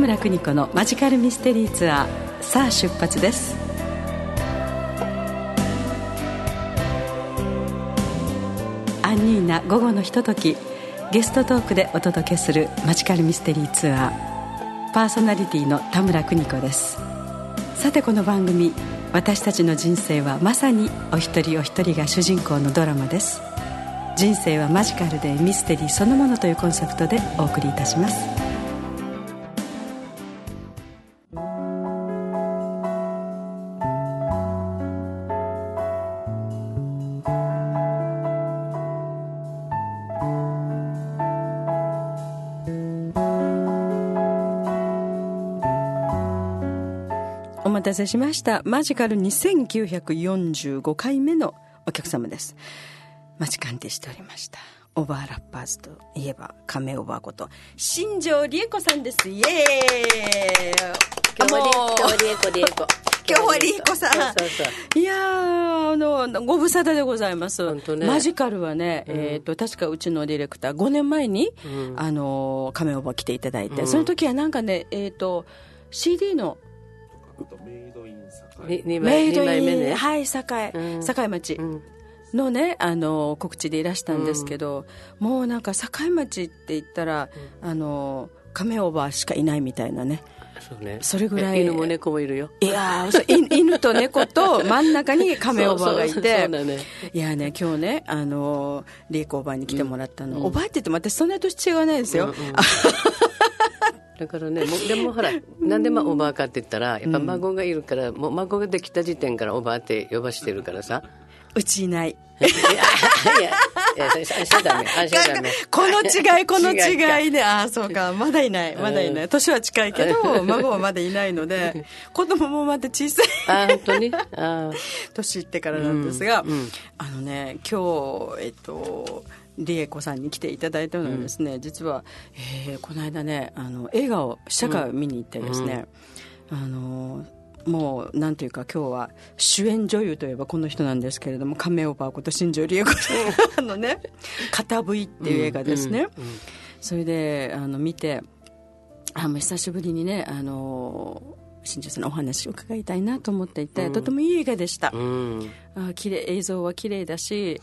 村邦子のマジカルミステリーツアー、さあ出発です。アンニーナ午後のひととき、ゲストトークでお届けするマジカルミステリーツアー、パーソナリティの田村邦子です。さてこの番組、私たちの人生はまさにお一人お一人が主人公のドラマです。人生はマジカルでミステリーそのものというコンセプトでお送りいたします。お待たせしました。マジカル2945回目のお客様です。待ち鑑定しておりました。オーバーラッパーズといえば亀オーバーこと新庄理恵子さんです。イエーイ。 今日は理恵子さん。そういやー、ご無沙汰でございます。 本当ね。 マジカルはね、確かうちのディレクター5年前に、亀オーバー来ていただいて、その時はなんかね、CD のメイドイン 2枚目ね、はい、堺町のね、告知でいらしたんですけど、もうなんか堺町って言ったら亀オーバーしかいないみたいなね。 そうね、 それぐらい。 犬も猫もいるよ。 いや犬と猫と真ん中に亀オーバーがいてそうだね。 いやね、今日ねリエコおばあに来てもらったの、おばあって言っても私そんな年違わないですよ、 だからね、でもほら、なんでおばあかって言ったら、やっぱ孫がいるから、もう孫ができた時点からおばあって呼ばしてるからさ。 うちいない。 いや、ダメ。 この違いで、ああ、そうか、まだいない。年は近いけど、孫はまだいないので、子供もまだ小さい。 あ、本当に年いってからなんですが、今日、リエコさんに来ていただいたのはですね、実は、この間ね、映画を試写会を見に行ってですね、もうなんていうか今日は主演女優といえばこの人なんですけれども、亀オーバーこと新庄理恵子さんのね片 V っていう映画ですね、それで見て、もう久しぶりにね新庄さんのお話を伺いたいなと思っていて、とてもいい映画でした、映像は綺麗だし、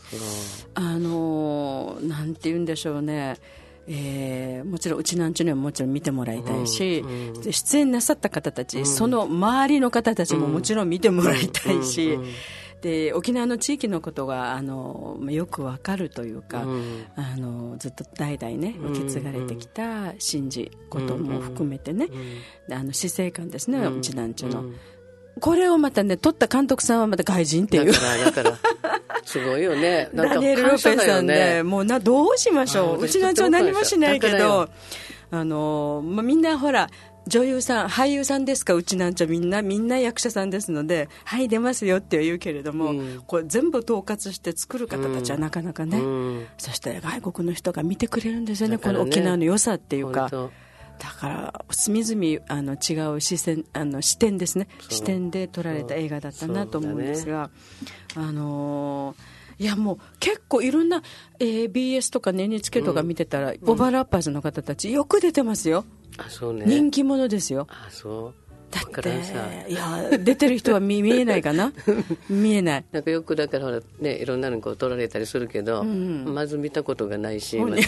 なんて言うんでしょうね、もちろんうちなんちゅうにはもちろん見てもらいたいし、で出演なさった方たち、その周りの方たちももちろん見てもらいたいし、で沖縄の地域のことがよくわかるというか、ずっと代々ね受け継がれてきた神事ことも含めてね、死生観ですね、うちなんちゅうの、これをまたね撮った監督さんはまた外人っていうだからすごいよね。なんかダニエル・ロペスさんで、もうどうしましょう。うちなんちゅうは何もしないけど、みんなほら女優さん俳優さんですか、うちなんちゃみんな役者さんですので、はい出ますよって言うけれども、これ全部統括して作る方たちはなかなかね、そして外国の人が見てくれるんですよね、この沖縄の良さっていうか。だから隅々違う視点ですね、視点で撮られた映画だったなと思うんですが、いやもう結構いろんな、BS とか、ね、NHK とか見てたら、オーバーラッパーズの方たちよく出てますよ。 そうね、 人気者ですよ。だっていや出てる人は見えないかな見えない。 なんかよくだからほら、ね、いろんなのこう撮られたりするけど、まず見たことがないし、また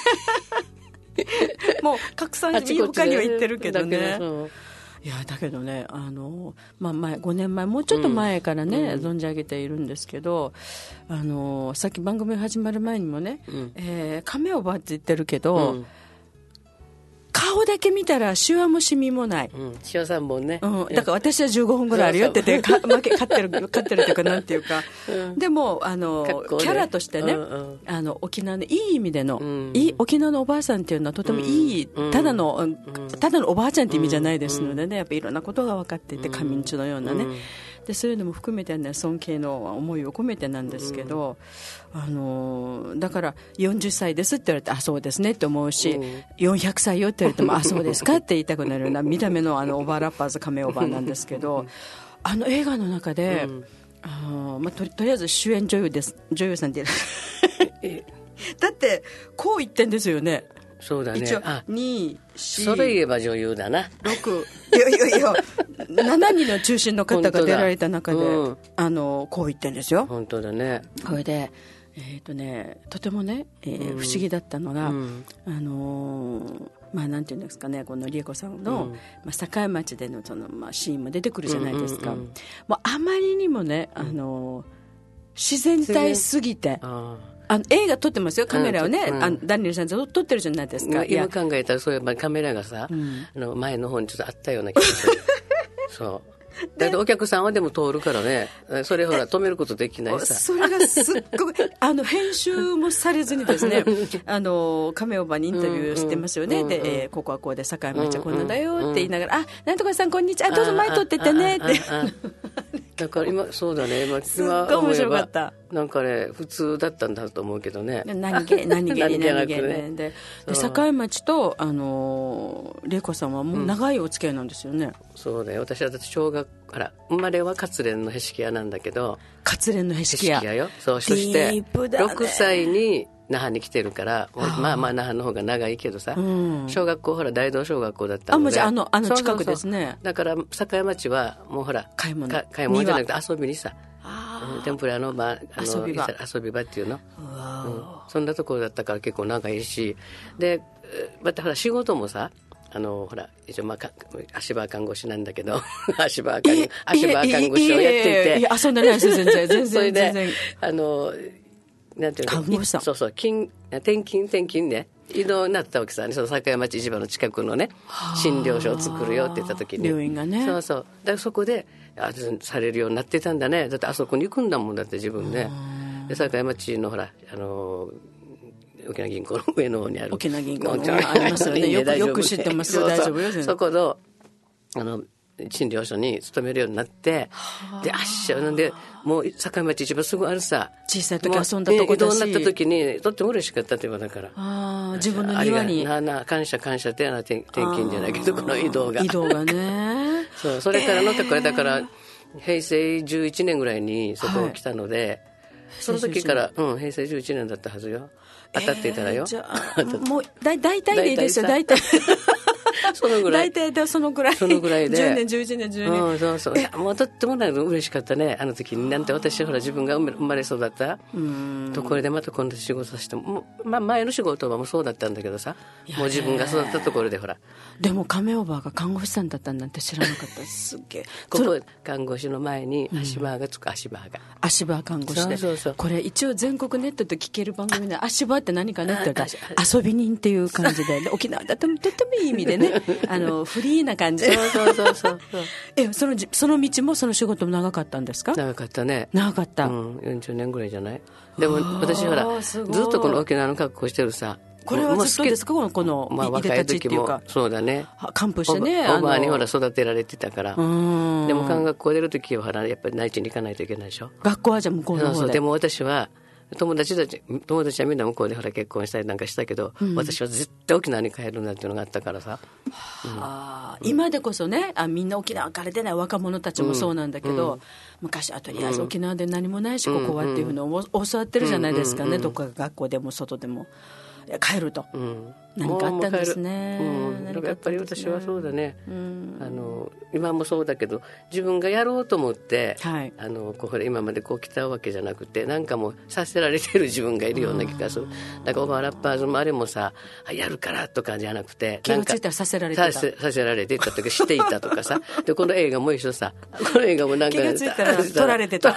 もう拡散して他には言ってるけどね。いやだけどね、5年前もうちょっと前からね、存じ上げているんですけど、さっき番組始まる前にもね、亀オーバーって言ってるけど、顔だけ見たらシワもシミもない、 シワ3本ね、 だから私は15本ぐらいあるよって言って勝ってるというかなんていうか、でもキャラとしてね、沖縄のいい意味での、沖縄のおばあさんっていうのはとてもいい、ただのおばあちゃんって意味じゃないですのでね、やっぱりいろんなことが分かっていて、上んちのようなね、でそういうのも含めて、ね、尊敬の思いを込めてなんですけど、だから40歳ですって言われて、あそうですねって思うし、400歳よって言われてもあそうですかって言いたくなるような見た目のオーバーラッパーズ亀オーバーなんですけど、映画の中で、とりあえず主演女優さんってだってこう言ってんですよね。 そうだね。 一応2、4、 それ言えば女優だな。 6、いや7人の中心の方が出られた中で、こう言ってんですよ。 本当だね。 これでとてもね、不思議だったのが、まあ、なんていうんですかね、この理恵子さんの、境町でのシーンも出てくるじゃないですか。もうあまりにもね、自然体すぎて、映画撮ってますよ、カメラをね、ダニエルさん撮ってるじゃないですか。 今考えたらそういえばカメラがさ、前の方にちょっとあったような気がする。そうだってお客さんはでも通るからね、それほら止めることできないさ。 それがすっごく編集もされずにですね亀おばにインタビューしてますよね。で、ここはこうで境町はこんなんだよって言いながら、なんとかさんこんにちは、どうぞ前通ってってねってだから今そうだね、 すっごい面白かった。 なんかね普通だったんだと思うけどね。 何気にで境町と玲子さんはもう長いお付き合いなんですよね。 そうだよ。私はだって小学から生まれは勝連のへしき屋なんだけど。 勝連のへしき屋よ。そう、そして6歳に那覇に来てるから、まあ那覇の方が長いけどさ、小学校ほら大道小学校だったので、 近くですね。 だから境町はもうほら買い物じゃなくて遊びにさ、天ぷらの遊び場っていうの、そんなところだったから結構長いし、でまたほら仕事もさ、ほら一応足場看護師なんだけど足場看護師をやっていて、 遊んでないですよ全然それでなんていうの、 看護師さん、 そう転勤ね、移動になったわけさね。その境町市場の近くのね診療所を作るよって言った時に、 病院がね、 そうだからそこでされるようになってたんだね。だってあそこに行くんだもん、だって自分で境町のほら沖縄銀行の上の方にある沖縄銀行のありますよね。よく知ってますよ。大丈夫よ。 そこの診療所に勤めるようになって、でなんでもう境町一番すぐあるさ、 小さい時遊んだとこだし、移動になった時にとっても嬉しかったって言われたから、 自分の庭に感謝って転勤じゃないけど、この移動がねそれからのこれだから平成11年ぐらいにそこを来たので、その時から平成11年だったはずよ。当たっていたらよ。 じゃあもう大体でいいですよ。大体そのぐらい。 大体でそのぐらい。 そのぐらいで。 10年、11年、12年。 そう。いや、もうとっても嬉しかったね。あの時に。なんて私、ほら、自分が生まれ育ったところでまた今度仕事させても、前の仕事はもうそうだったんだけどさ、もう自分が育ったところでほら。 でも、亀おばが看護師さんだったなんて知らなかった。すっげえ。 ここ、看護師の前に足場がつく、足場看護師で。 そう。 これ一応全国ネットで聞ける番組で、足場って何かねって言ったら、遊び人っていう感じで、沖縄だととってもいい意味でね。フリーな感じ。 そうその道もその仕事も長かったんですか？ 長かったね。 長かった。 40年ぐらいじゃない？でも私ほらずっとこの沖縄の格好してるさ。 これはずっとですか？この若い時もそうだね。 完封してね。 おばあにほら育てられてたから。でも看学校出る時はやっぱり内地に行かないといけないでしょ。 学校はじゃあ向こうの方で。 そう。でも私は友達はみんな向こうでほら結婚したりなんかしたけど、私は絶対沖縄に帰るんだっていうのがあったからさ、 今でこそねみんな沖縄から出ない若者たちもそうなんだけど、昔はとりあえず沖縄で何もないし、ここはっていうのを教わってるじゃないですかね、どっか学校でも外でも帰ると、何かあったんですね。 やっぱり私はそうだね、今もそうだけど自分がやろうと思って、これ今までこう来たわけじゃなくて、なんかもうさせられてる自分がいるような気がする。だからオーバーラッパーズもあれもさやるからとかじゃなくて、 気がついたらさせられてたとかしていたとかさでこの映画も一緒さ、この映画もなんか気がついたら取られてた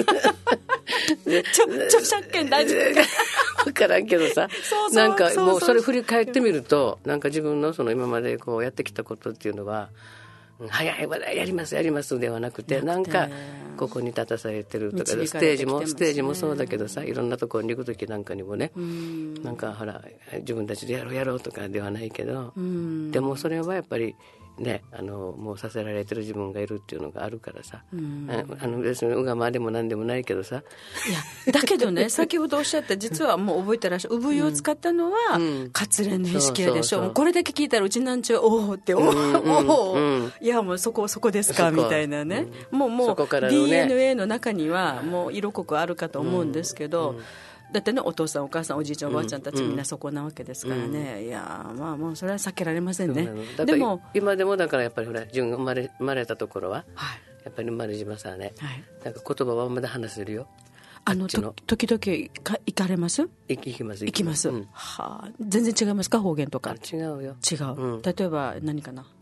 著作権大丈夫分からんけどさ、なんかもうそれ振り返ってみると、なんか自分のその今までこうやってきたことっていうのは、早いやりますではなくて、なんかここに立たされてるとか、ステージもそうだけどさ、いろんなところに行く時なんかにもね、なんかほら自分たちでやろうとかではないけど、でもそれはやっぱりね、もうさせられてる自分がいるっていうのがあるからさ、別にうがまでもなんでもないけどさ、 いやだけどね先ほどおっしゃった、実はもう覚えてらっしゃる、産湯を使ったのは活連のへしき屋でしょ。これだけ聞いたらうちなんちゅうおおって、いやもうそこですかみたいなね、もう DNA の中にはもう色濃くあるかと思うんですけど、 だってね、お父さんお母さんおじいちゃんおばあちゃんたちみんなそこなわけですからね、いやまあもうそれは避けられませんね。 でも今でもだからやっぱりほら自分が生まれたところは、はい、やっぱり生まれ島さはね、はい、なんか言葉はまだ話せるよ。 時々行かれます？ 行きます。 行きます、はあ、全然違いますか、方言とか？ 違うよ。 違う、例えば何かな、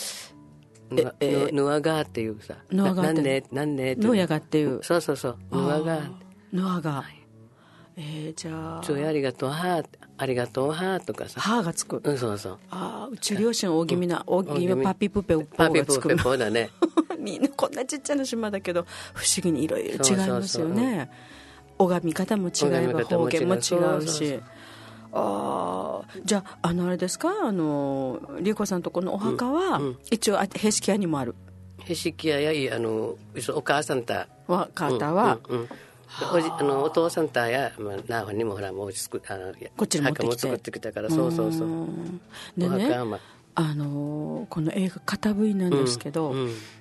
ぬわがっていうさ、なんねぬやがっていう、 そうぬわが、 ぬわが、じゃあちょいありがとうはありがとうはとかさ、 はがつく、 そう、 うち両親大気味な、大気味パピプペポがつくの。 パピプペポだねみんなこんなちっちゃな島だけど不思議にいろいろ違いますよね。拝み方も違えば方言も違うし、じゃああれですか、理恵子さんとこのお墓は、一応へしき屋にもある。 へしき屋やお母さんた方は、 お父さんたや、ナーファにもほらもうこっちに持ってきて墓も作ってきたから、そうでね、この映画片 V なんですけど、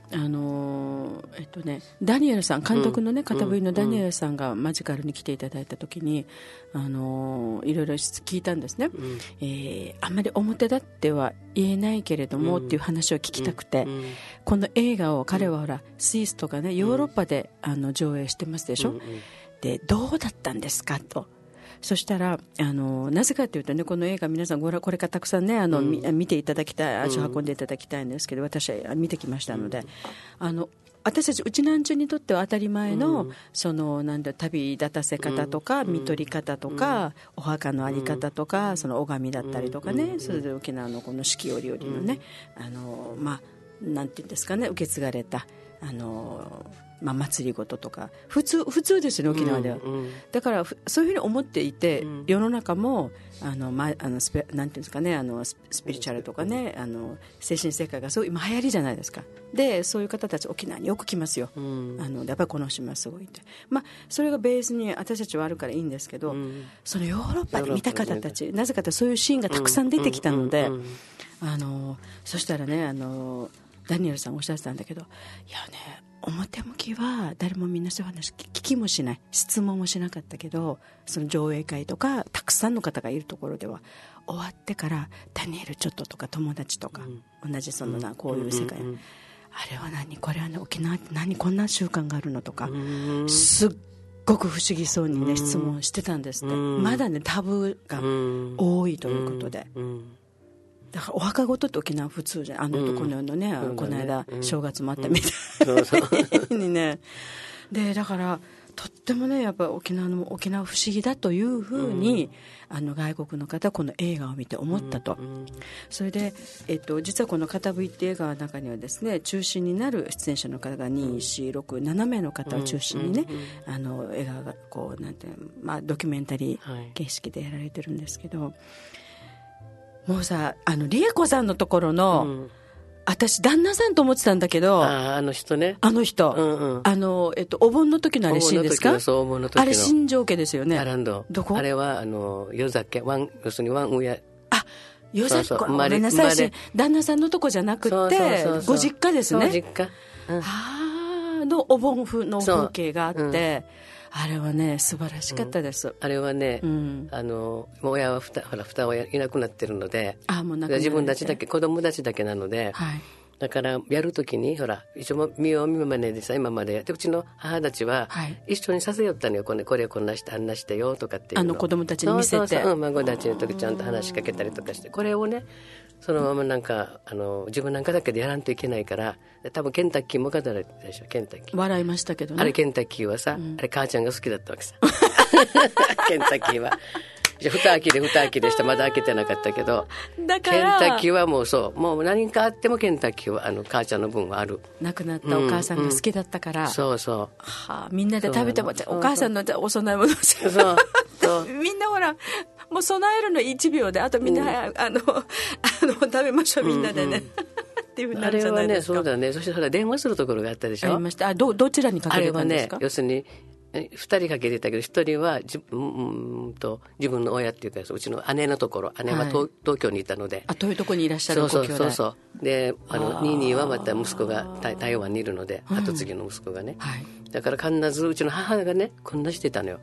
ダニエルさん、監督のね、片 V のダニエルさんがマジカルに来ていただいた時に、いろいろ聞いたんですね、あんまり表立っては言えないけれども、っていう話を聞きたくて、この映画を彼はほらスイスとかね、ヨーロッパで上映してますでしょ、でどうだったんですかと。そしたらなぜかというとね、この映画皆さんこれからたくさんね見ていただきたい、足を運んでいただきたいんですけど、私は見てきましたので、私たちうちなんちゅにとっては当たり前の、なんだ旅立たせ方とか、看取り方とか、お墓の在り方とか、その拝みだったりとかね、それで沖縄のこの四季折々のね、なんていうんですかね、受け継がれた祭りごととか普通ですよね、沖縄では、だからそういうふうに思っていて、世の中もなんていうんですかね、スピリチュアルとかね、精神世界がすごい今流行りじゃないですか。でそういう方たち沖縄によく来ますよ、やっぱりこの島すごいって、それがベースに私たちはあるからいいんですけど、そのヨーロッパで見た方たち、なぜかとそういうシーンがたくさん出てきたので、そしたらね、ダニエルさんおっしゃってたんだけど、いやね、表向きは誰もみんなそういう話聞きもしない、質問もしなかったけど、その上映会とかたくさんの方がいるところでは終わってから、ダニエルちょっととか友達とか、同じこういう世界、あれは何、これはね、沖縄って何、こんな習慣があるのとか、すっごく不思議そうにね質問してたんですって、まだねタブーが多いということで、だからお墓ごとって沖縄普通じゃん、この世のね、この間正月もあったみたいにね、でだからとってもね、やっぱり沖縄不思議だというふうに、外国の方はこの映画を見て思ったと、それで、実はこの片 V って映画の中にはですね、中心になる出演者の方が2、4、6、7名の方を中心にね、映画がこうなんてドキュメンタリー形式でやられてるんですけど、もうさ、理恵子さんのところの、私旦那さんと思ってたんだけど、 あの人ね、 お盆の時のあれシーンですか？ お盆の時のあれ新庄家ですよね。 どこ？あれは夜酒、要するにワンウヤ、 夜酒、ごめんなさい、旦那さんのとこじゃなくてご実家ですね。 実家、 のお盆風の風景があって、あれはね素晴らしかったです、 あれはね、親は二親いなくなってるので、自分たちだけ、子供たちだけなので、だからやるときにほら一応見よう見まねでさ、今までやって、うちの母たちは一緒にさせよったのよ、これこんなしてあんなしてよとかっていうの、 子供たちに見せて、 孫たちの時ちゃんと話しかけたりとかして、これをねそのままなんか自分なんかだけでやらんといけないから、多分ケンタッキーも語られてたでしょ、ケンタッキー笑いましたけどね、 あれケンタッキーはさ、あれ母ちゃんが好きだったわけさケンタッキーは蓋開きでしたまだ開けてなかったけど、 だからケンタッキーはもう何かあってもケンタッキーは母ちゃんの分はある、 亡くなったお母さんが好きだったから、みんなで食べてもお母さんのお供え物みんなほらもう備えるの1秒で、あとみんな、食べましょうみんなでね、っていうふうになるじゃないですか。 あれはね、そうだね。そして電話するところがあったでしょ。 ありました。どちらにかけれたんですか？ あれはね、要するに2人かけてたけど、1人は自分の親っていうか、うちの姉のところ、姉は東京にいたので、 遠いところにいらっしゃるご兄弟。 そうで、ニーニーはまた息子が台湾にいるので、後継ぎの息子がね、だから必ずうちの母がねこんなしてたのよ。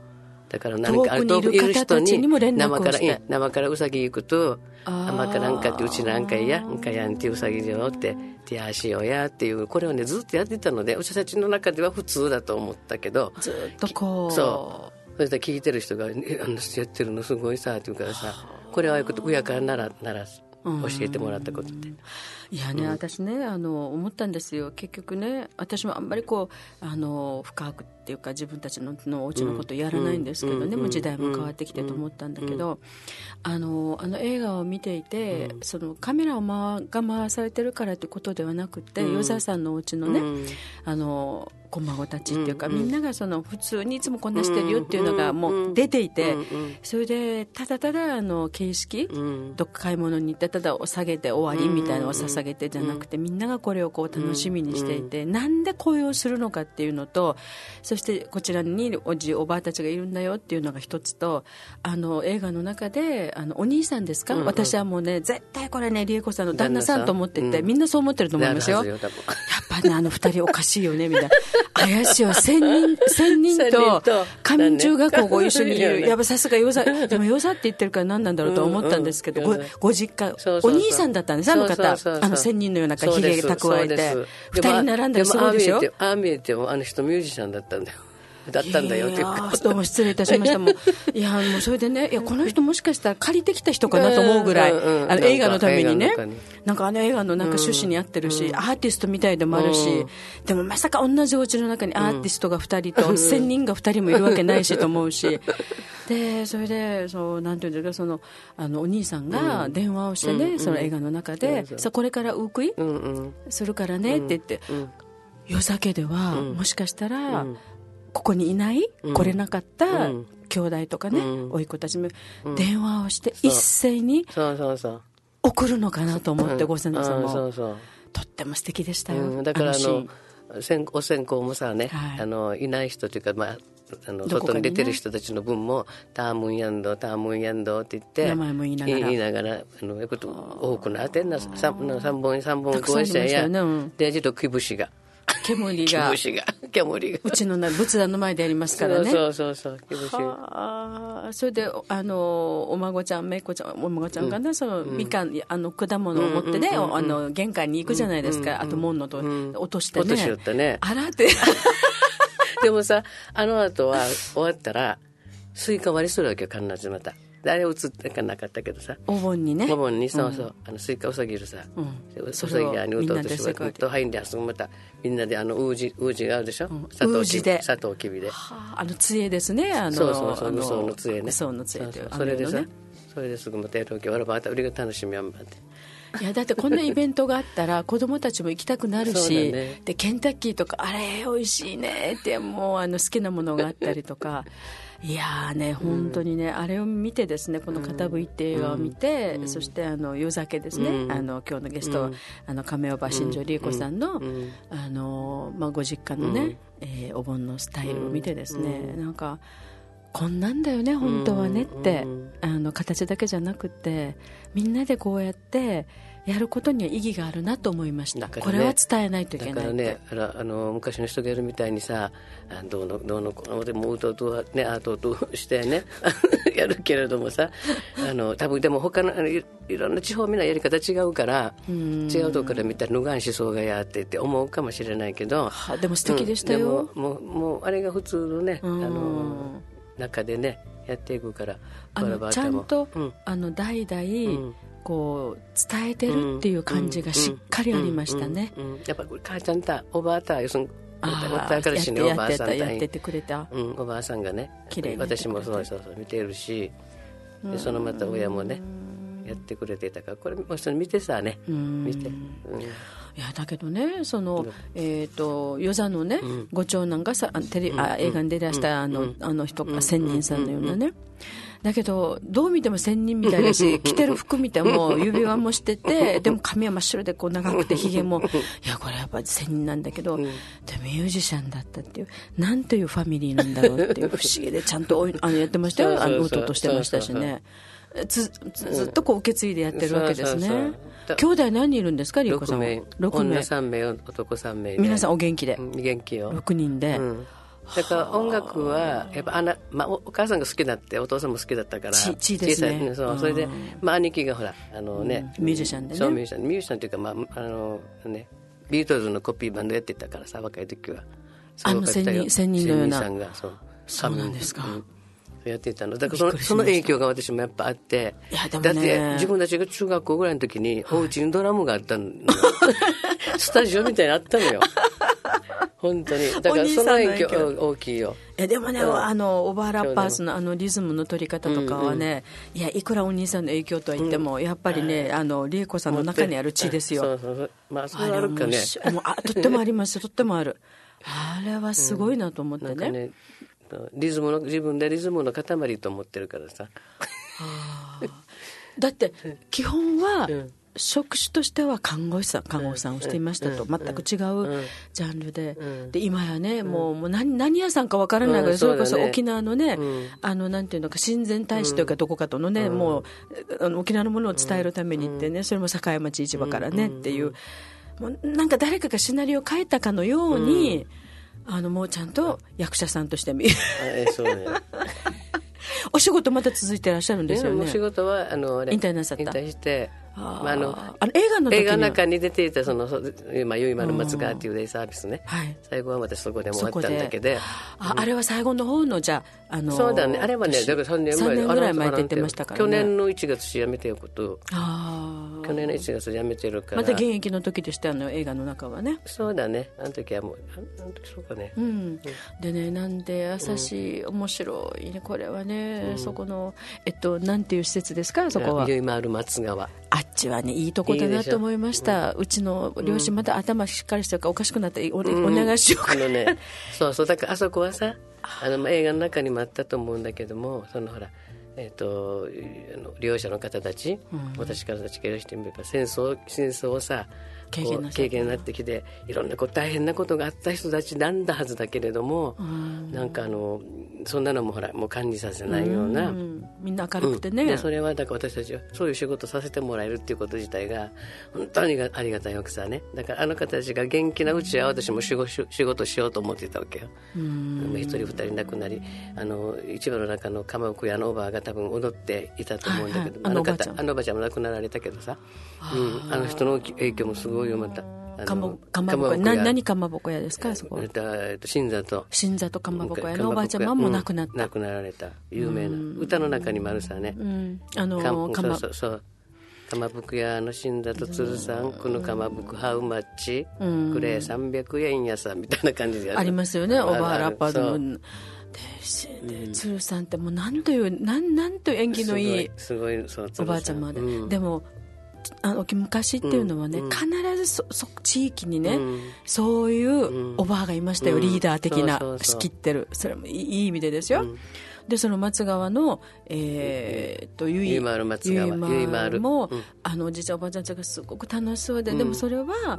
だから何か遠くにいる方たちにも連絡をして生からうさぎ行くと甘かなんかってうちなんかやんかやんってうさぎじゃって手足よやっていうこれをねずっとやってたのでうちたちの中では普通だと思ったけどずっとこうそしたら聞いてる人があんな人やってるのすごいさって言うからさこれは親からなら教えてもらったことって。 いやね、私ね思ったんですよ。結局ね私もあんまりこう深くっていうか自分たちのお家のことやらないんですけどね、もう時代も変わってきてと思ったんだけど、映画を見ていて、そのカメラが回されてるからということではなくて、与沢さんのお家のね、お孫たちっていうか、みんながその普通にいつもこんなしてるよっていうのがもう出ていて、それでただただ形式、どっか買い物に行ってただお下げて終わりみたいなのを捧げてじゃなくて、みんながこれをこう楽しみにしていて、なんでこういうするのかっていうのと、そしてこちらにおじおばあたちがいるんだよっていうのが一つと、映画の中でお兄さんですか、私はもうね絶対これね理恵子さんの旦那さんと思ってて、みんなそう思ってると思いますよ。やっぱね二人おかしいよねみたいな怪しいよ1000人と上中学校ご一緒にいる、やっぱさすが与座でも与座って言ってるから何なんだろうと思ったんですけど、ご実家お兄さんだったんです、あの方1000人のようなひげ蓄えて2人並んだらすごいでしょ。 ああ見えてもあの人ミュージシャンだったんだよってどうも失礼いたしました。もういやもうそれでね、いやこの人もしかしたら借りてきた人かなと思うぐらい、映画のためにね、なんか映画のなんか趣旨に合ってるし、アーティストみたいでもあるし、でもまさか同じお家の中にアーティストが2人と1000人が2人もいるわけないしと思うし、でそれでそうなんていうんですか、お兄さんが電話をしてね、その映画の中で、さこれからウークイするからねって言って、夜酒ではもしかしたらここにいない、来れなかった兄弟とかね、甥っ子たちも電話をして一斉に送るのかなと思って、ご先祖さんもとっても素敵でしたよ。 だからお線香もさね、いない人というか、外に出てる人たちの分もタームンヤンドって言って名前も言いながら多くなってんな3本こうしたやでちょっと煙がうちの仏壇の前でやりますからね。 そうそれでお孫ちゃんめいこちゃんお孫ちゃんがね、そのみかん果物を持ってね、玄関に行くじゃないですか、あと門のと落としてね、あらってでもさ後は終わったらスイカ割りするわけよ、必ずまた。あれ映ってかなかったけどさ、 お盆にね、 そうスイカをさぎるさ、うさぎがにうとうとしてと入んですぐまたみんなでウージがあるでしょ、サトウキビで杖ですね、 そう無双の杖ね、 それでさそれですぐまたやるわけ、わらばまた売りが楽しみやんばって。 いやだってこんなイベントがあったら子供たちも行きたくなるし、でケンタッキーとかあれ美味しいねってもう好きなものがあったりとかいやね本当にね、あれを見てですね、この片吹って映画を見て、そして夜酒ですね、今日のゲスト亀尾新庄理恵子さんの、ご実家のね、お盆のスタイルを見てですね、なんかこんなんだよね本当はねって、形だけじゃなくてみんなでこうやってやることには意義があるなと思いました、これは伝えないといけないって。 だからね昔の人がやるみたいにさどうのこのでもうとうはねアートとしてねやるけれどもさ多分でも他のいろんな地方みんなやり方違うから違うとこから見たら無眼思想がやってって思うかもしれないけど、 でも素敵でしたよ、 でもうあれが普通のね中でねやっていくからちゃんと、代々、こう伝えてるっていう感じがしっかりありましたね。 やっぱ母ちゃんたおばあたやっててくれた、 おばあさんがね私もそう見てるし、でそのまた親もねやってくれてたから、これもう見てさね見て、 いやだけどね、その与座のね、ご長男が映画に出だしたあの人が仙人さんのようなね、だけどどう見ても仙人みたいだし、着てる服見ても指輪もしてて、でも髪は真っ白でこう長くてひげもいやこれやっぱ仙人なんだけど、でもミュージシャンだったっていう、なんていうファミリーなんだろうっていう不思議で、ちゃんとやってましたよ、歌としてましたしね、ずっとこう受け継いでやってるわけですね。兄弟何人いるんですか、理恵子さんは？6名、 女3名男3名で、 皆さんお元気で、 元気よ、 6人で、 だから音楽はやっぱお母さんが好きだってお父さんも好きだったから地ですね。 そう、それで、兄貴がほらミュージシャンでね。 そう、ミュージシャンというか、ビートルズのコピーバンドやってたからさ、若い時は千人のようなさんがそうなんですか、 やっていたのだからその影響が私もやっぱあって、だって自分たちが中学校ぐらいの時にお家にドラムがあったのスタジオみたいにあったのよ本当に。だからその影響大きいよ。 でもね、オーバーラッパーズのリズムの取り方とかはね、いや、いくらお兄さんの影響とは言っても、やっぱりね、理恵子さんの中にある血ですよ。 それはあるかね。 とってもありますよ、とってもある。あれはすごいなと思ってね。 自分でリズムの塊と思ってるからさだって基本は、職種としては看護師さんをしていましたと、全く違うジャンルで、で今やね、もう何屋さんかわからないけど、それこそ沖縄のね、なんていうのか、親善大使というかどこかとのね、もう沖縄のものを伝えるためにってね、それも栄町市場からねっていう、もうなんか誰かがシナリオを書いたかのように、もうちゃんと役者さんとして見るそうねお仕事また続いてらっしゃるんですよね。 お仕事は引退なさった。 引退して、 映画の中に出ていたゆいまる松川っていうデイサービスね、最後は私そこでも終わったんだけど、 あれは最後の方のじゃあそうだね、あれはね、だから3年ぐらい前って言ってましたからね。 去年の1月辞めてること去年の1月辞めてるから、 また現役の時でして映画の中はね。 そうだね、あの時はもうそうかね、 でね、なんで優しい、面白いねこれはね、そこのなんていう施設ですか、そこは。 ゆいまる松川、 あっちはね、いいとこだなと思いました。うちの両親また頭しっかりしてるからおかしくなったらお願いしようかな。 そうだからあそこはさ、映画の中にもあったと思うんだけども、ほら利用者の方たち、私からたちからしてみれば戦争をさ経験になってきて、いろんな大変なことがあった人たちなんだはずだけれども、なんかそんなのもほらもう感じさせないような、 みんな明るくてね、 でそれはだから私たちはそういう仕事させてもらえるっていうこと自体が本当にありがたいわけさね。だから方たちが元気なうちは私も仕事しようと思ってたわけよ。一人二人亡くなり、市場の中のかまぼこ屋のおばあが多分踊っていたと思うんだけど、あのおばあちゃんも亡くなられたけどさ、あの人の影響もすごいよ。またかまぼこ屋、何かまぼこ屋ですか、そこ。 新里かまぼこ屋のおばあちゃまも亡くなった、 亡くなられた有名な歌の中にもあるさね、かまぼこ屋の新里鶴さん、このかまぼこハウマッチくれ300円やさみたいな感じでありますよね、オーバーラッパーズの鶴さんってもうなんという縁起のいいおばあちゃまで、でも昔っていうのはね、必ず地域にね、そういうおばあがいましたよ、リーダー的な、仕切ってる、それもいい意味でですよ。でその松川の、ゆいまるも、おじいちゃんおばあちゃんたちがすごく楽しそうで、でもそれは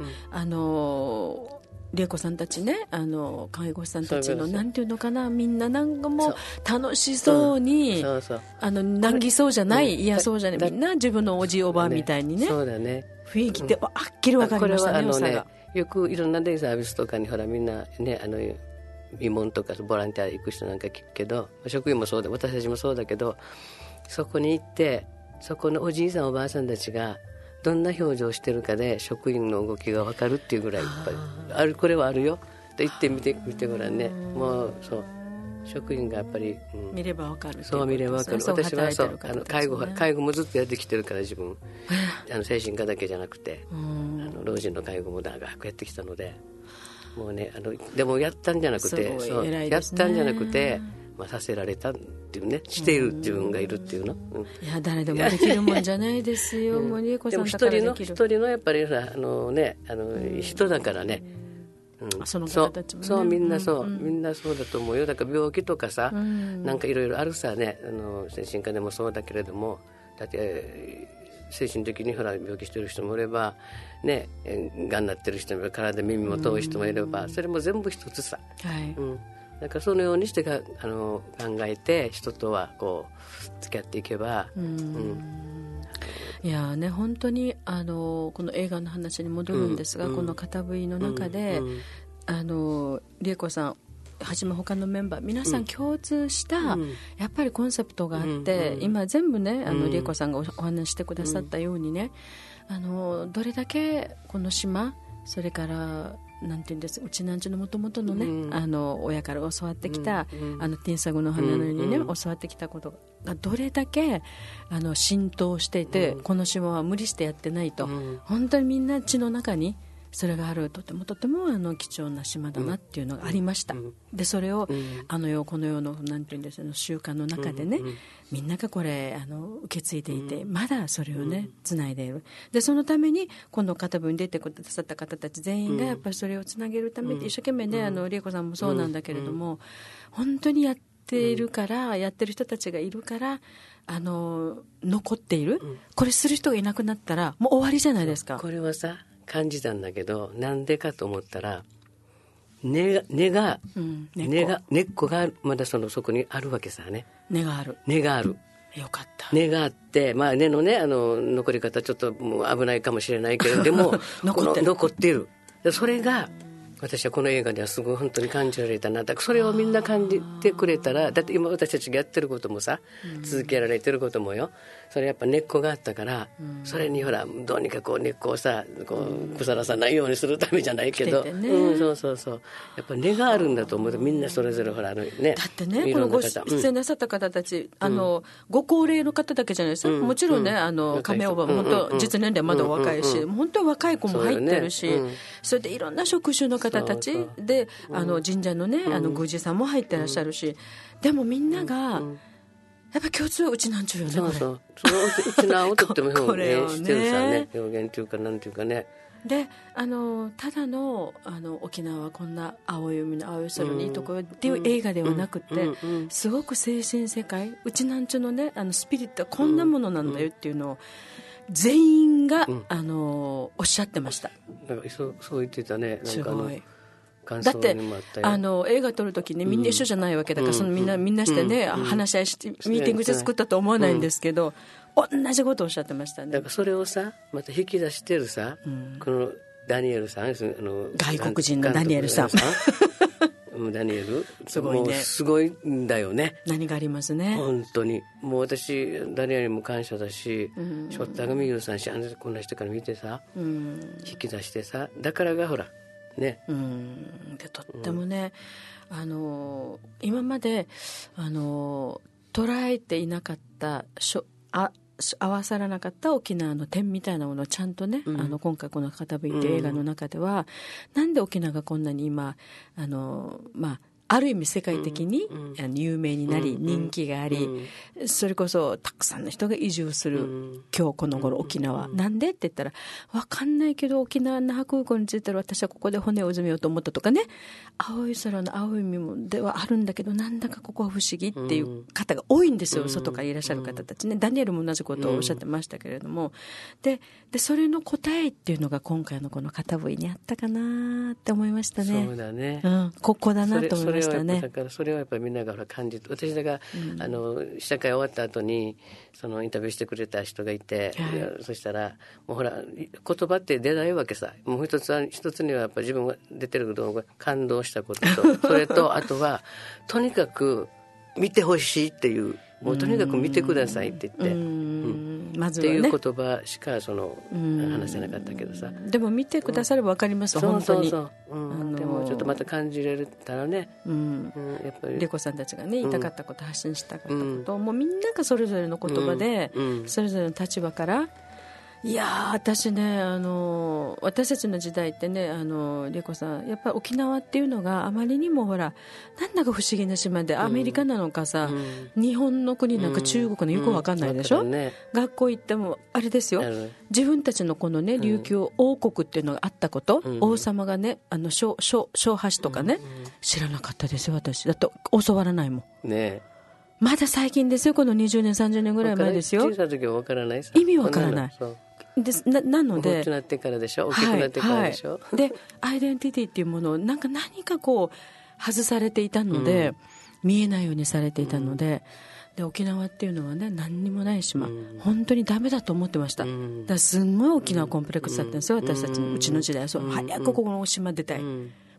理恵子さんたちね、介護士さんたちのなんていうのかな、みんななんかもう楽しそうに、難儀そうじゃない、嫌そうじゃない、みんな自分のおじいおばあみたいにね、 そうだね、 雰囲気ってはっきり分かりましたね。 これはよくいろんなデイサービスとかにほらみんなね、慰問とかボランティア行く人なんか聞くけど、職員もそうだ、私たちもそうだけど、そこに行ってそこのおじいさんおばあさんたちがどんな表情をしてるかで職員の動きが分かるっていうぐらいいっぱいこれはあるよって言ってみてごらんね。もうそう職員がやっぱり、 見れば分かる、 そう見れば分かる。私はそう介護もずっとやってきてるから、自分精神科だけじゃなくて老人の介護も長くやってきたので、もうねでもやったんじゃなくて、やったんじゃなくて、させられたっていうね、している自分がいるっていうの、 いや誰でもできるもんじゃないですよ、もう理恵子さんだからできる。 一人のやっぱりさ人だからね、 その方たちもね、 そうみんなそうだと思うよ。だから病気とかさ、なんかいろいろあるさね、精神科でもそうだけれども、だって精神的にほら病気してる人もいればね、がんになってる人もいれば、体耳も遠い人もいれば、それも全部一つさ、だからそのようにして考えて人とはこう付き合っていけば、いやね、本当にこの映画の話に戻るんですが、この片 V の中で、理恵子さんはじめ他のメンバー皆さん共通した、やっぱりコンセプトがあって、今全部ね理恵子さんがお話してくださったようにね、どれだけこの島、それからなんていうんです、うちなんちゅのもともとのね、親から教わってきた、ティンサグの花のようにね、教わってきたことがどれだけ浸透していて、この島は無理してやってないと、本当にみんな血の中にそれがある、とてもとても貴重な島だなっていうのがありました。でそれをこの世のなんていうんですか、習慣の中でね、みんながこれ受け継いでいて、まだそれをねつないでいる。でそのためにこの方分出てくださった方たち全員がやっぱりそれをつなげるために一生懸命ね、理恵子さんもそうなんだけれども、本当にやっているから、やってる人たちがいるから残っている、これする人がいなくなったらもう終わりじゃないですか。 これはさ感じたんだけど、なんでかと思ったら根っこがまだそこにあるわけさね。根があるよかった。 根があって、根のね残り方ちょっともう危ないかもしれないけれどでも残っている。それが私はこの映画ではすごい本当に感じられたな。だからそれをみんな感じてくれたら、だって今私たちがやってることもさ、続けられてることもよ、それやっぱ根っこがあったから、それにほらどうにか根っこをさ腐らさないようにするためじゃないけど、そうやっぱ根があるんだと思うと、みんなそれぞれほらね、 だってねこのご出演なさった方たちご高齢の方だけじゃないですか、もちろんね亀おばも本当実年齢まだ若いし、本当に若い子も入ってるし、それでいろんな職種の方たちで神社のね宮司さんも入ってらっしゃるし、でもみんながやっぱ共通はうちなんちゅうよね。 そううちなんをとっても表現してるさね、表現っていうかなんていうかね。 でただの沖縄はこんな青い海の青い空にいいところっていう映画ではなくて、すごく精神世界、うちなんちゅうのねスピリットはこんなものなんだよっていうのを全員が、おっしゃってました。 なんかそう言ってたね。なんかすごい。だって映画撮るときにみんな一緒じゃないわけだから、みんなしてね、話し合いしてミーティングして作ったと思わないんですけど、同じことをおっしゃってましたね。 だからそれをさまた引き出してるさ、このダニエルさん、 外国人のダニエルさんダニエルすごいね、 もうすごいんだよね。 何がありますね本当に。もう私ダニエルにも感謝だし、ショッターがミユさんし、こんな人から見てさ、引き出してさ、だからがほらね、 でとってもね、今まで捉えていなかった合わさらなかった沖縄の点みたいなものをちゃんとね、今回この片吹っていう映画の中では、なんで沖縄がこんなに今ある意味世界的に有名になり、人気があり、それこそたくさんの人が移住する今日この頃沖縄、なんでって言ったら分かんないけど、沖縄那覇空港に着いたら私はここで骨をうずめようと思ったとかね、青い空の青い海もではあるんだけど、なんだかここは不思議っていう方が多いんですよ、外からいらっしゃる方たちね。ダニエルも同じことをおっしゃってましたけれども、でそれの答えっていうのが今回のこの片吹にあったかなって思いましたね。 そうだね、 ここだなと思いましたね。 だからそれはやっぱりみんなが感じて、私が、試写会終わった後にそのインタビューしてくれた人がいて、そしたらもうほら言葉って出ないわけさ。もう一つにはやっぱ自分が出てることが感動したこととそれとあとはとにかく見てほしいっていう、もうとにかく見てくださいって言って、 まずはね、 っていう言葉しか話せなかったけどさ、 でも見てくだされば分かります、本当に。 でもちょっとまた感じれたらね、やっぱり理子さんたちがね言いたかったこと、発信したかったこと、もうみんながそれぞれの言葉で、それぞれの立場から、いや私ね私たちの時代ってね理子さん、やっぱり沖縄っていうのがあまりにもほらなんだか不思議な島で、アメリカなのかさ、日本の国なんか中国のよく分かんないでしょ、学校行ってもあれですよ、自分たちのこのね琉球王国っていうのがあったこと、王様がね小橋とかね、知らなかったですよ私。だって教わらないもんね。まだ最近ですよ、この20年30年ぐらい前ですよ。 小さい時は分からないさ、 意味分からないなので、 大きくなってからでしょ、大きくなってからでしょ、 でアイデンティティっていうものを何かこう外されていたので、見えないようにされていたので、で沖縄っていうのはね何にもない島、本当にダメだと思ってました。だからすんごい沖縄コンプレックスだったんですよ、私たちのうちの時代。早くここの島出たい、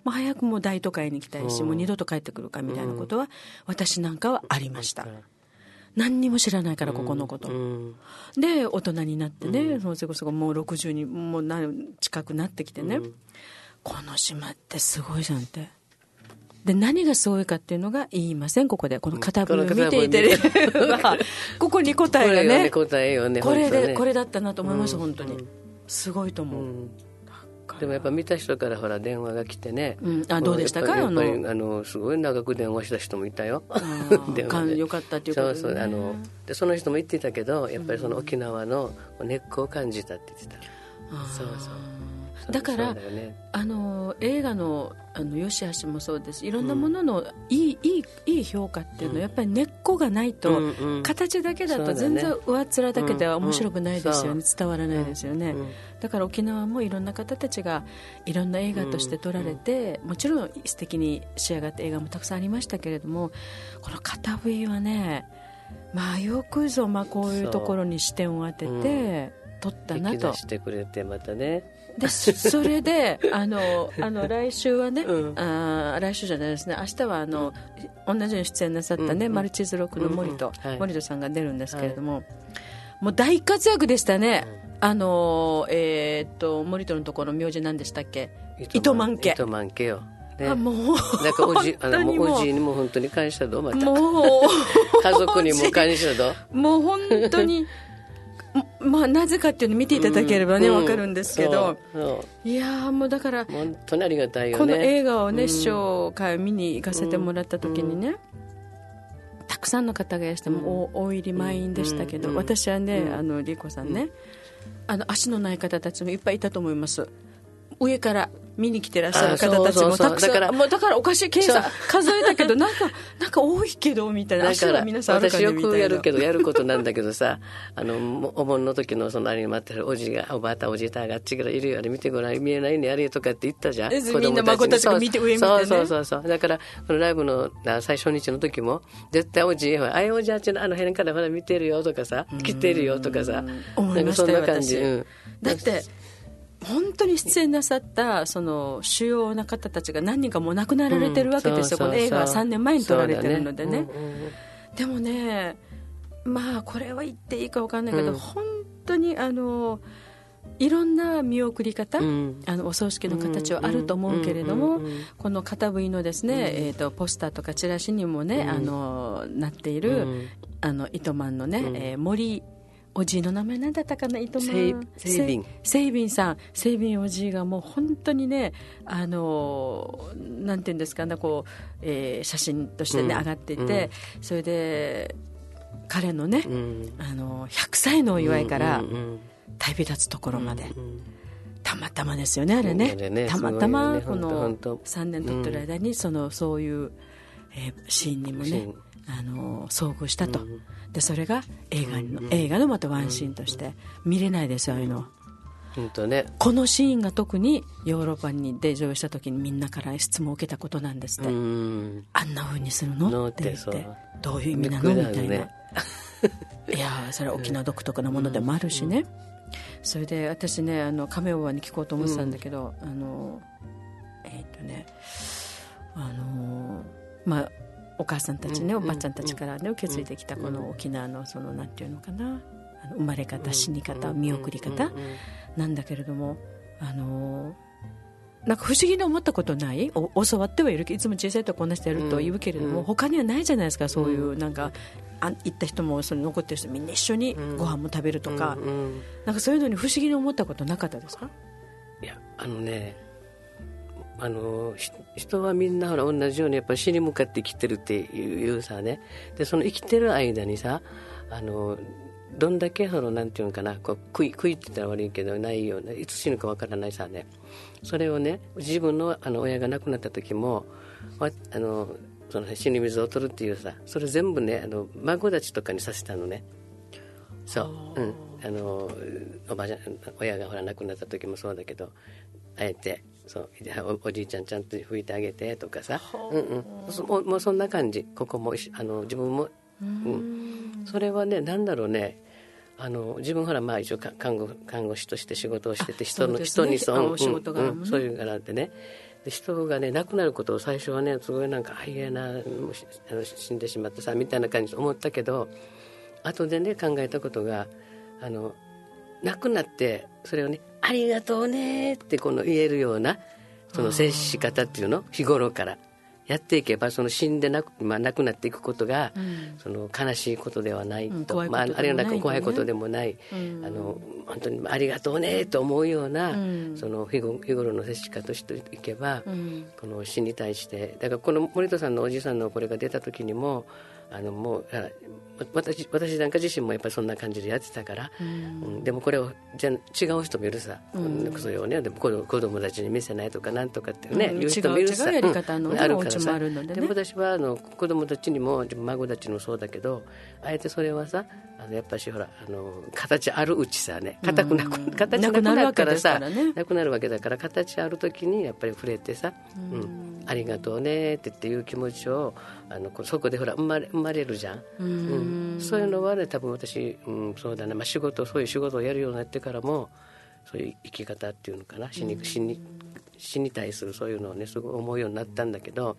もう早くもう大都会に行きたいし、もう二度と帰ってくるかみたいなことは、私なんかはありました。何にも知らないから、ここのこと、で大人になってね、それこそもう60にもう近くなってきてね、この島ってすごいじゃんって。で何がすごいかっていうのが言いません、ここでこの片部を見ていてればここに答えがね、これだったなと思いました、本当にすごいと思う。 でもやっぱ見た人からほら電話が来てね、 どうでしたか？ やっぱりすごい長く電話した人もいたよよかったっていうことで、ね、 でその人も言ってたけど、やっぱりその沖縄の根っこを感じたって言ってた。そうだから映画のよしあしもそうです。いろんなもののいい評価っていうのはやっぱり根っこがないと、形だけだと全然上っ面だけでは面白くないですよね、伝わらないですよね。だから沖縄もいろんな方たちがいろんな映画として撮られて、もちろん素敵に仕上がった映画もたくさんありましたけれども、この片笛はね、よくぞこういうところに視点を当てて撮ったなと。 引き出してくれてまたね。 でそれで来週はね、来週じゃないですね、明日は同じように出演なさったね、マルチズロックの森戸さんが出るんですけれども、もう大活躍でしたね。森戸のところの名字何でしたっけ？糸満家。 糸満家よ。 もうだからおじにも本当に感謝ど、またもう家族にも感謝ど。 もう本当になぜかっていうのを見ていただければね、分かるんですけど、いやもうだから本当にありがたいよね。 この映画をね、視聴会見に行かせてもらった時にね、たくさんの方がいらしても大入り満員でしたけど、私はね、リコさんね、足のない方たちもいっぱいいたと思います。上から見に来てらっしゃる方たちもたくさん、だからおかしい計算数えたけどなんか多いけどみたいな。足は皆さんあるかねみたいな。 私よくやるけどやることなんだけどさお盆の時のそのあれに待ってるおじたがあっちからいるよ、あれ見てごらん、見えないねあれとかって言ったじゃん。 みんな孫たちが見て上見てね。 そうだからこのライブの最初日の時も絶対おじあおじあっちの辺からほら見てるよとかさ、来てるよとかさ、 思いましたよ、 なんかそんな感じ。 だって本当に出演なさったその主要な方たちが何人かもう亡くなられてるわけですよ。この映画は3年前に撮られてるのでね。でもね、これは言っていいか分かんないけど、本当にいろんな見送り方、お葬式の形はあると思うけれども、この片笛のですね、ポスターとかチラシにもね、なっている糸満のね、森おじいの名前なんだったかな、糸満セイビンさん、セイビンおじいがもう本当にね、なんていうんですかね、こう、写真としてね、上がっていて、それで彼のね、100歳のお祝いから旅立つところまで、たまたまですよね、あれね、たまたまこの3年経ってる間にそういう、シーンにもね遭遇したと。でそれが映画のまたワンシーンとして見れないですよ、ああいうの。 本当ね、 このシーンが特にヨーロッパで上映した時にみんなから質問を受けたことなんですって。あんな風にするのって言って、どういう意味なのみたいな。いやそれは沖縄独特なものでもあるしね。それで私ね、カメオワに聞こうと思ってたんだけど、お母さんたちね、おばあちゃんたちからね、受け継いできたこの沖縄のなんていうのかな、生まれ方、死に方、見送り方なんだけれども、なんか不思議に思ったことない？教わってはいるけど、いつも小さいとこんなしてやると言うけれども、他にはないじゃないですか、そういうなんか行った人もそれ残ってる人みんな一緒にご飯も食べるとか、なんかそういうのに不思議に思ったことなかったですか？ いや人はみんなほら同じようにやっぱり死に向かって生きてるっていうさね。でその生きてる間にさ、どんだけなんていうのかな、こう悔いって言ったら悪いけどないような、いつ死ぬかわからないさね。それをね、自分の親が亡くなった時もその死に水を取るっていうさ、それ全部ね孫たちとかにさせたのね。そう、おばあちゃん親がほら亡くなった時もそうだけど、あえておじいちゃんちゃんと拭いてあげてとかさ、もうそんな感じ。ここも自分も、それはね、なんだろうね、自分ほら一応看護師として仕事をしてて、人にそういうからってね。 で人がね亡くなることを最初はねすごいなんか嫌な死んでしまったさみたいな感じで思ったけど、後でね考えたことが亡くなってそれをねありがとうねってこの言えるようなその接し方っていうの日頃からやっていけば、その死んで亡くなっていくことが、その悲しいことではないと、あるいはなんか怖いことでもない、本当にありがとうねと思うような、その日頃の接し方をしていけば、この死に対してだからこの森田さんのおじさんのこれが出た時にももう私なんか自身もやっぱりそんな感じでやってたから、でもこれをじゃ違う人もいるさ、それをねでも子供たちに見せないとかなんとかってね、言う人もいるさ、 違うやり方の、 あるからさ、 でね、 でも私は子供たちにも孫たちにもそうだけど、あえてそれはさやっぱしほら形あるうちさね、形なくなったらさなくなるわけだから、形ある時にやっぱり触れてさ、ありがとうねっていう気持ちをそこでほら生まれるじゃん、そういうのはね多分私、そうだね、そういう仕事をやるようになってからもそういう生き方っていうのかな、死に対するそういうのをねすごい思うようになったんだけど、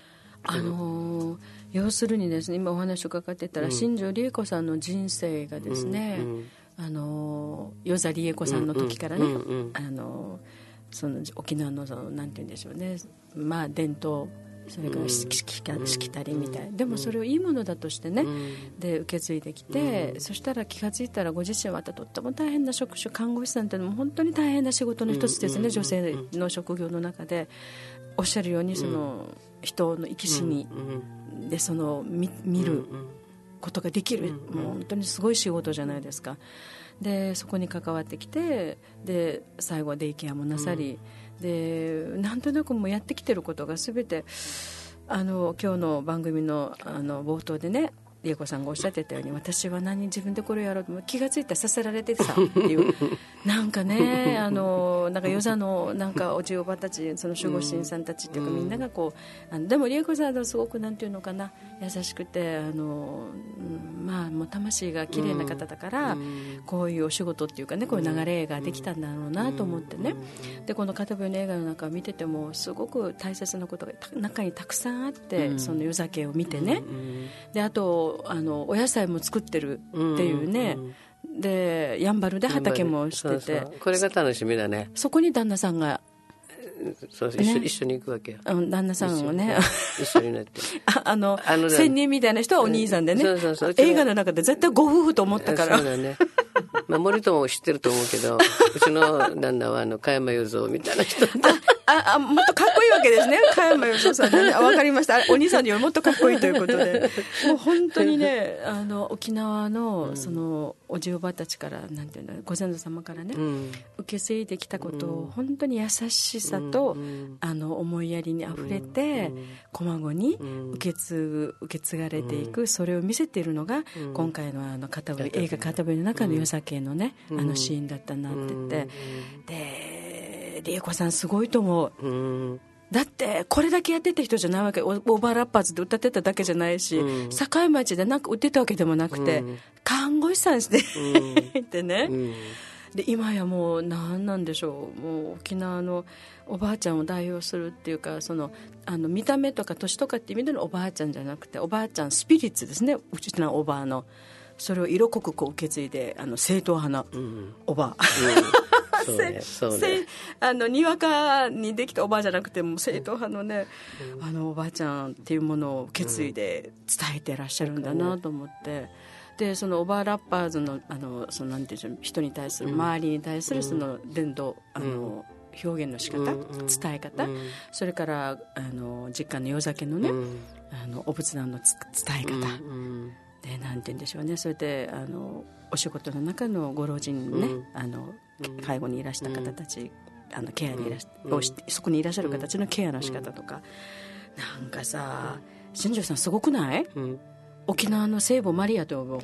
要するにですね、今お話を伺ってたら、新庄理恵子さんの人生がですね、与座理恵子さんの時からね、その沖縄のなんて言うんでしょうね、伝統、それからしきたりみたい、でもそれをいいものだとしてね、で受け継いできて、そしたら気がついたらご自身はとっても大変な職種、看護師さんっていうのも本当に大変な仕事の一つですね、女性の職業の中で。おっしゃるようにその人の生き死にでその 見ることができる、もう本当にすごい仕事じゃないですか。でそこに関わってきて、で最後はデイケアもなさり、でなんとなくもうやってきてることが全て今日の番組の冒頭でね、理恵子さんがおっしゃってたように、私は自分でこれをやろうと気がついたらさせられてさっていうなんかね、なんか与座のなんかおじおばたち、その守護神さんたちっていうか、みんながこうでも理恵子さんはすごくなんていうのかな、優しくてもう魂が綺麗な方だから、こういうお仕事っていうかね、こういう流れができたんだろうなと思ってね、でこの片笛の映画の中を見ててもすごく大切なことが中にたくさんあって、その与座家を見てね、であとお野菜も作ってるっていうね、でやんばるで畑もしてて、 これが楽しみだね。 そこに旦那さんが一緒に行くわけよ、 旦那さんをね一緒になって仙人みたいな人はお兄さんでね、映画の中で絶対ご夫婦と思ったから、 そうだね、森友も知ってると思うけどうちの旦那は加山雄三みたいな人もっとかっこいいわけですね、加山雄三さんね。分かりました、お兄さんにはもっとかっこいいということで、もう本当にね沖縄のそのおじおばたちからなんていうの、ご先祖様からね、受け継いできたことを本当に優しさと、思いやりにあふれて、こまごに受け継がれていく、それを見せているのが、今回の映画片笛の中の与座家のね、シーンだったなって言って、で理恵子さんすごいと思う、だってこれだけやってた人じゃないわけ、オーバーラッパーズで歌ってただけじゃないし、境町でなんか売ってたわけでもなくて、看護師さんしていてね、で今やもう何なんでしょう、もう沖縄のおばあちゃんを代表するっていうか、その見た目とか年とかっていう意味でのおばあちゃんじゃなくて、おばあちゃんスピリッツですね、うちのおばあのそれを色濃くこう受け継いで、正統派なおばあ、そうねにわかにできたおばあじゃなくても正統派のね、おばあちゃんっていうものを受け継いで伝えてらっしゃるんだなと思って、でそのオーバーラッパーズのそのなんていうんでしょう、人に対する、周りに対するその伝道表現の仕方、伝え方、それから実家の与座家のね、お仏壇の伝え方、でなんて言うんでしょうね、それでお仕事の中のご老人ね、介護にいらした方たち、ケアにそこにいらっしゃる方たちのケアの仕方とか、なんかさ、新庄さんすごくない？沖縄の聖母マリアと呼ぼう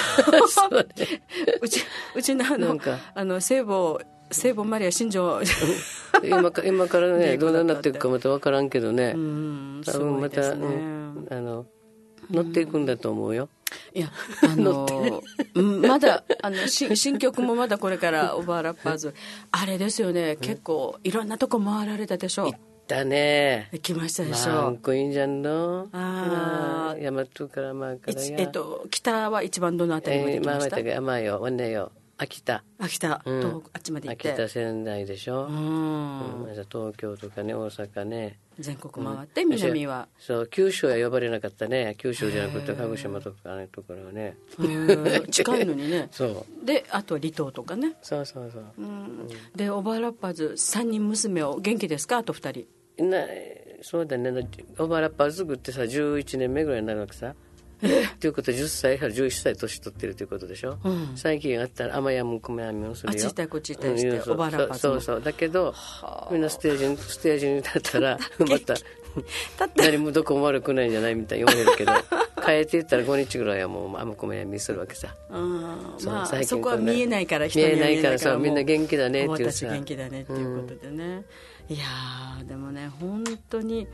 うちの聖母マリア新庄今からねどうなっていくかまた分からんけどね、多分また、乗っていくんだと思うよ。 いやまだ新曲もまだこれからオーバーラッパーズあれですよね、結構いろんなとこ回られたでしょ。 たね。 行きましたでしょ。 マンコインじゃんの。大和からまあからや。 北は一番どのあたりまで行きました？ まあよ、わねよ。秋田とあっちまで行って。 秋田仙台でしょ。東京とかね、大阪ね。 全国回って、南は。 そう、九州は呼ばれなかったね。九州じゃなくて鹿児島とかね、ところはね。 近いのにね。 そう。 で、あと離島とかね。 そう。 で、オーバーラッパーズ3人娘を元気ですか？あと2人。 そうだね。オーバーラッパーズ作ってさ、11年目ぐらいになるわけさ。ということは10歳から11歳年取ってるということでしょ。最近あったら甘やむ米編みをするよ。 あっち行ったりこっち行ったりして、オーバーラッパーズも。 そうだけどみんなステージに立ったらまた何もどこも悪くないんじゃないみたいに言われるけど変えていったら5日ぐらいはもう甘米編みするわけさ。 そこは見えないから人には見えないからさ、みんな元気だねっていうさ、私元気だねっていうことでね。いやでもね本当に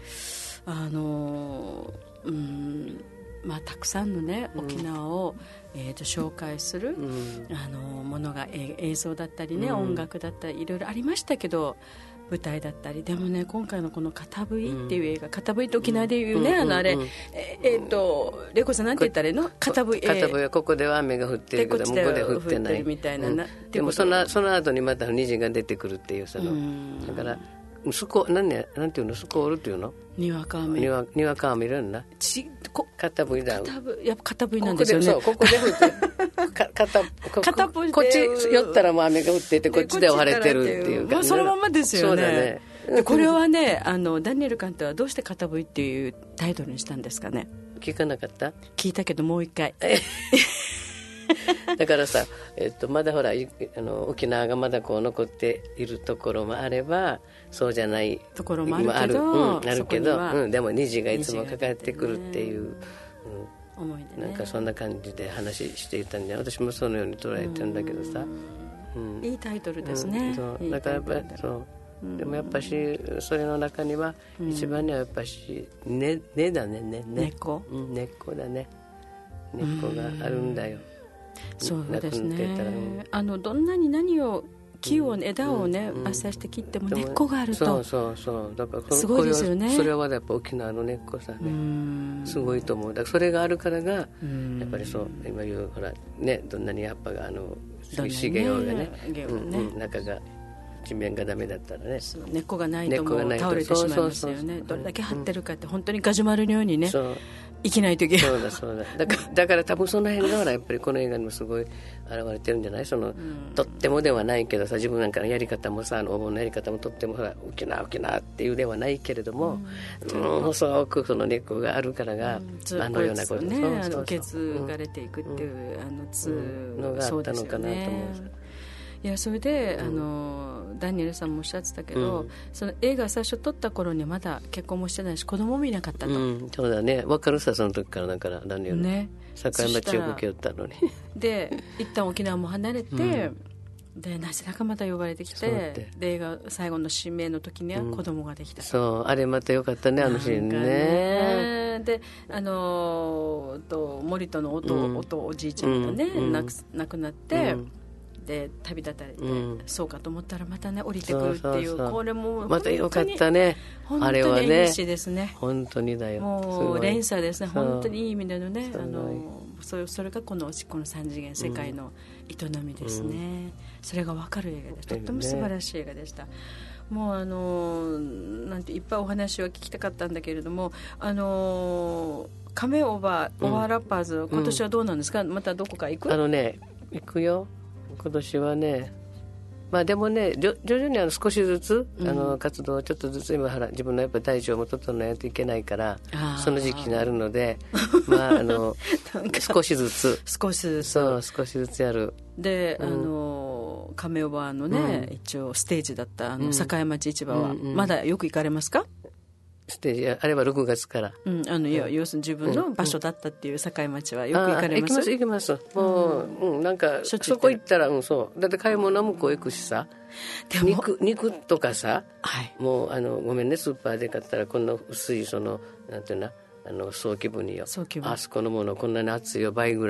たくさんのね沖縄を、紹介する、ものが映像だったりね、音楽だったりいろいろありましたけど、舞台だったりでもね今回のこの片笛っていう映画、片笛って沖縄でいうね、あれ玲子さんなんて言ったらいいの？片笛はここでは雨が降ってるけど向こうで降ってないみたいな、 でもその後にまた虹が出てくるっていうだからなんていうの、スコールっていうの？にわか雨いるんだ。片笛だ。 やっぱ片笛なんですよね。 ここで降ってこっち寄ったらもう雨が降っててこっちでは晴れてるっていう感じ。 そのままですよね。 そうだね。 でこれはねダニエル監督はどうして片笛っていうタイトルにしたんですかね？ 聞かなかった？ 聞いたけどもう一回。 だからさ、まだほら沖縄がまだこう残っているところもあればそうじゃないところもあるけど、 でも虹がいつもかかってくるっていう、 思いでね、 なんかそんな感じで話していたんで、私もそのように捉えてるんだけどさ、 いいタイトルですね。 だからやっぱりでもやっぱしそれの中には一番にはやっぱし根だね。 根っこだね。根っこがあるんだよ。 そうですね。どんなに何を木を枝をね伐採して切っても根っこがあるとそうだからすごいですよね。 それはやっぱ沖縄の根っこさね、すごいと思う。だからそれがあるからがやっぱりそう今言うほらね、どんなに葉っぱが茂ようがね、中が地面がダメだったらね、 根っこがないともう倒れてしまいますよね。どれだけ張ってるかって本当にガジュマルのようにね生きないといけない。 そうだだから多分その辺がやっぱりこの映画にもすごい現れてるんじゃない？とってもではないけどさ、自分なんかのやり方もさ、お盆のやり方もとってもほら沖縄っていうではないけれども、細くその根っこがあるからが、あのようなことね、受け継がれていくっていうのがあったのかなと思う。 いやそれで、ダニエルさんもおっしゃってたけど、その映画最初撮った頃にまだ結婚もしてないし子供もいなかったと、 そうだね、分かるさその時から。だからダニエルね、境町を受けよったのにで一旦沖縄も離れて、でなぜだかまた呼ばれてきて、で映画最後の指名の時には子供ができた、 そうあれまたよかったね、あのシーンね。 で森田のおじいちゃんがね、亡くなって、で旅立たれて、そうかと思ったらまたね降りてくるっていう、これもまたよかったね。 あれはねですね、 本当にだよ、 もう連鎖ですね、本当にいい意味でのね、それがこの3次元世界の営みですね、それが分かる映画でとっても素晴らしい映画でした。もうなんていっぱいお話は聞きたかったんだけれども、カメオーバーラッパーズ、今年はどうなんですか？またどこか行く？ 行くよ今年はね。まあでもね、徐々に少しずつ活動をちょっとずつ、今自分のやっぱり体調も整えないといけないから、その時期があるので、まあ少しずつ少しずつやる。で、亀尾バーのね、一応ステージだった栄町市場はまだよく行かれますか？ステージあれは6月から、要するに自分の場所だったっていう境町はよく行かれます？行きます。もう、なんかそこ行ったら、そうだって買い物もこう行くしさ、肉とかさ、もうごめんね、スーパーで買ったらこんな薄いなんていうな、早期分よ、あそこのものこんなに厚いよ、倍ぐらい。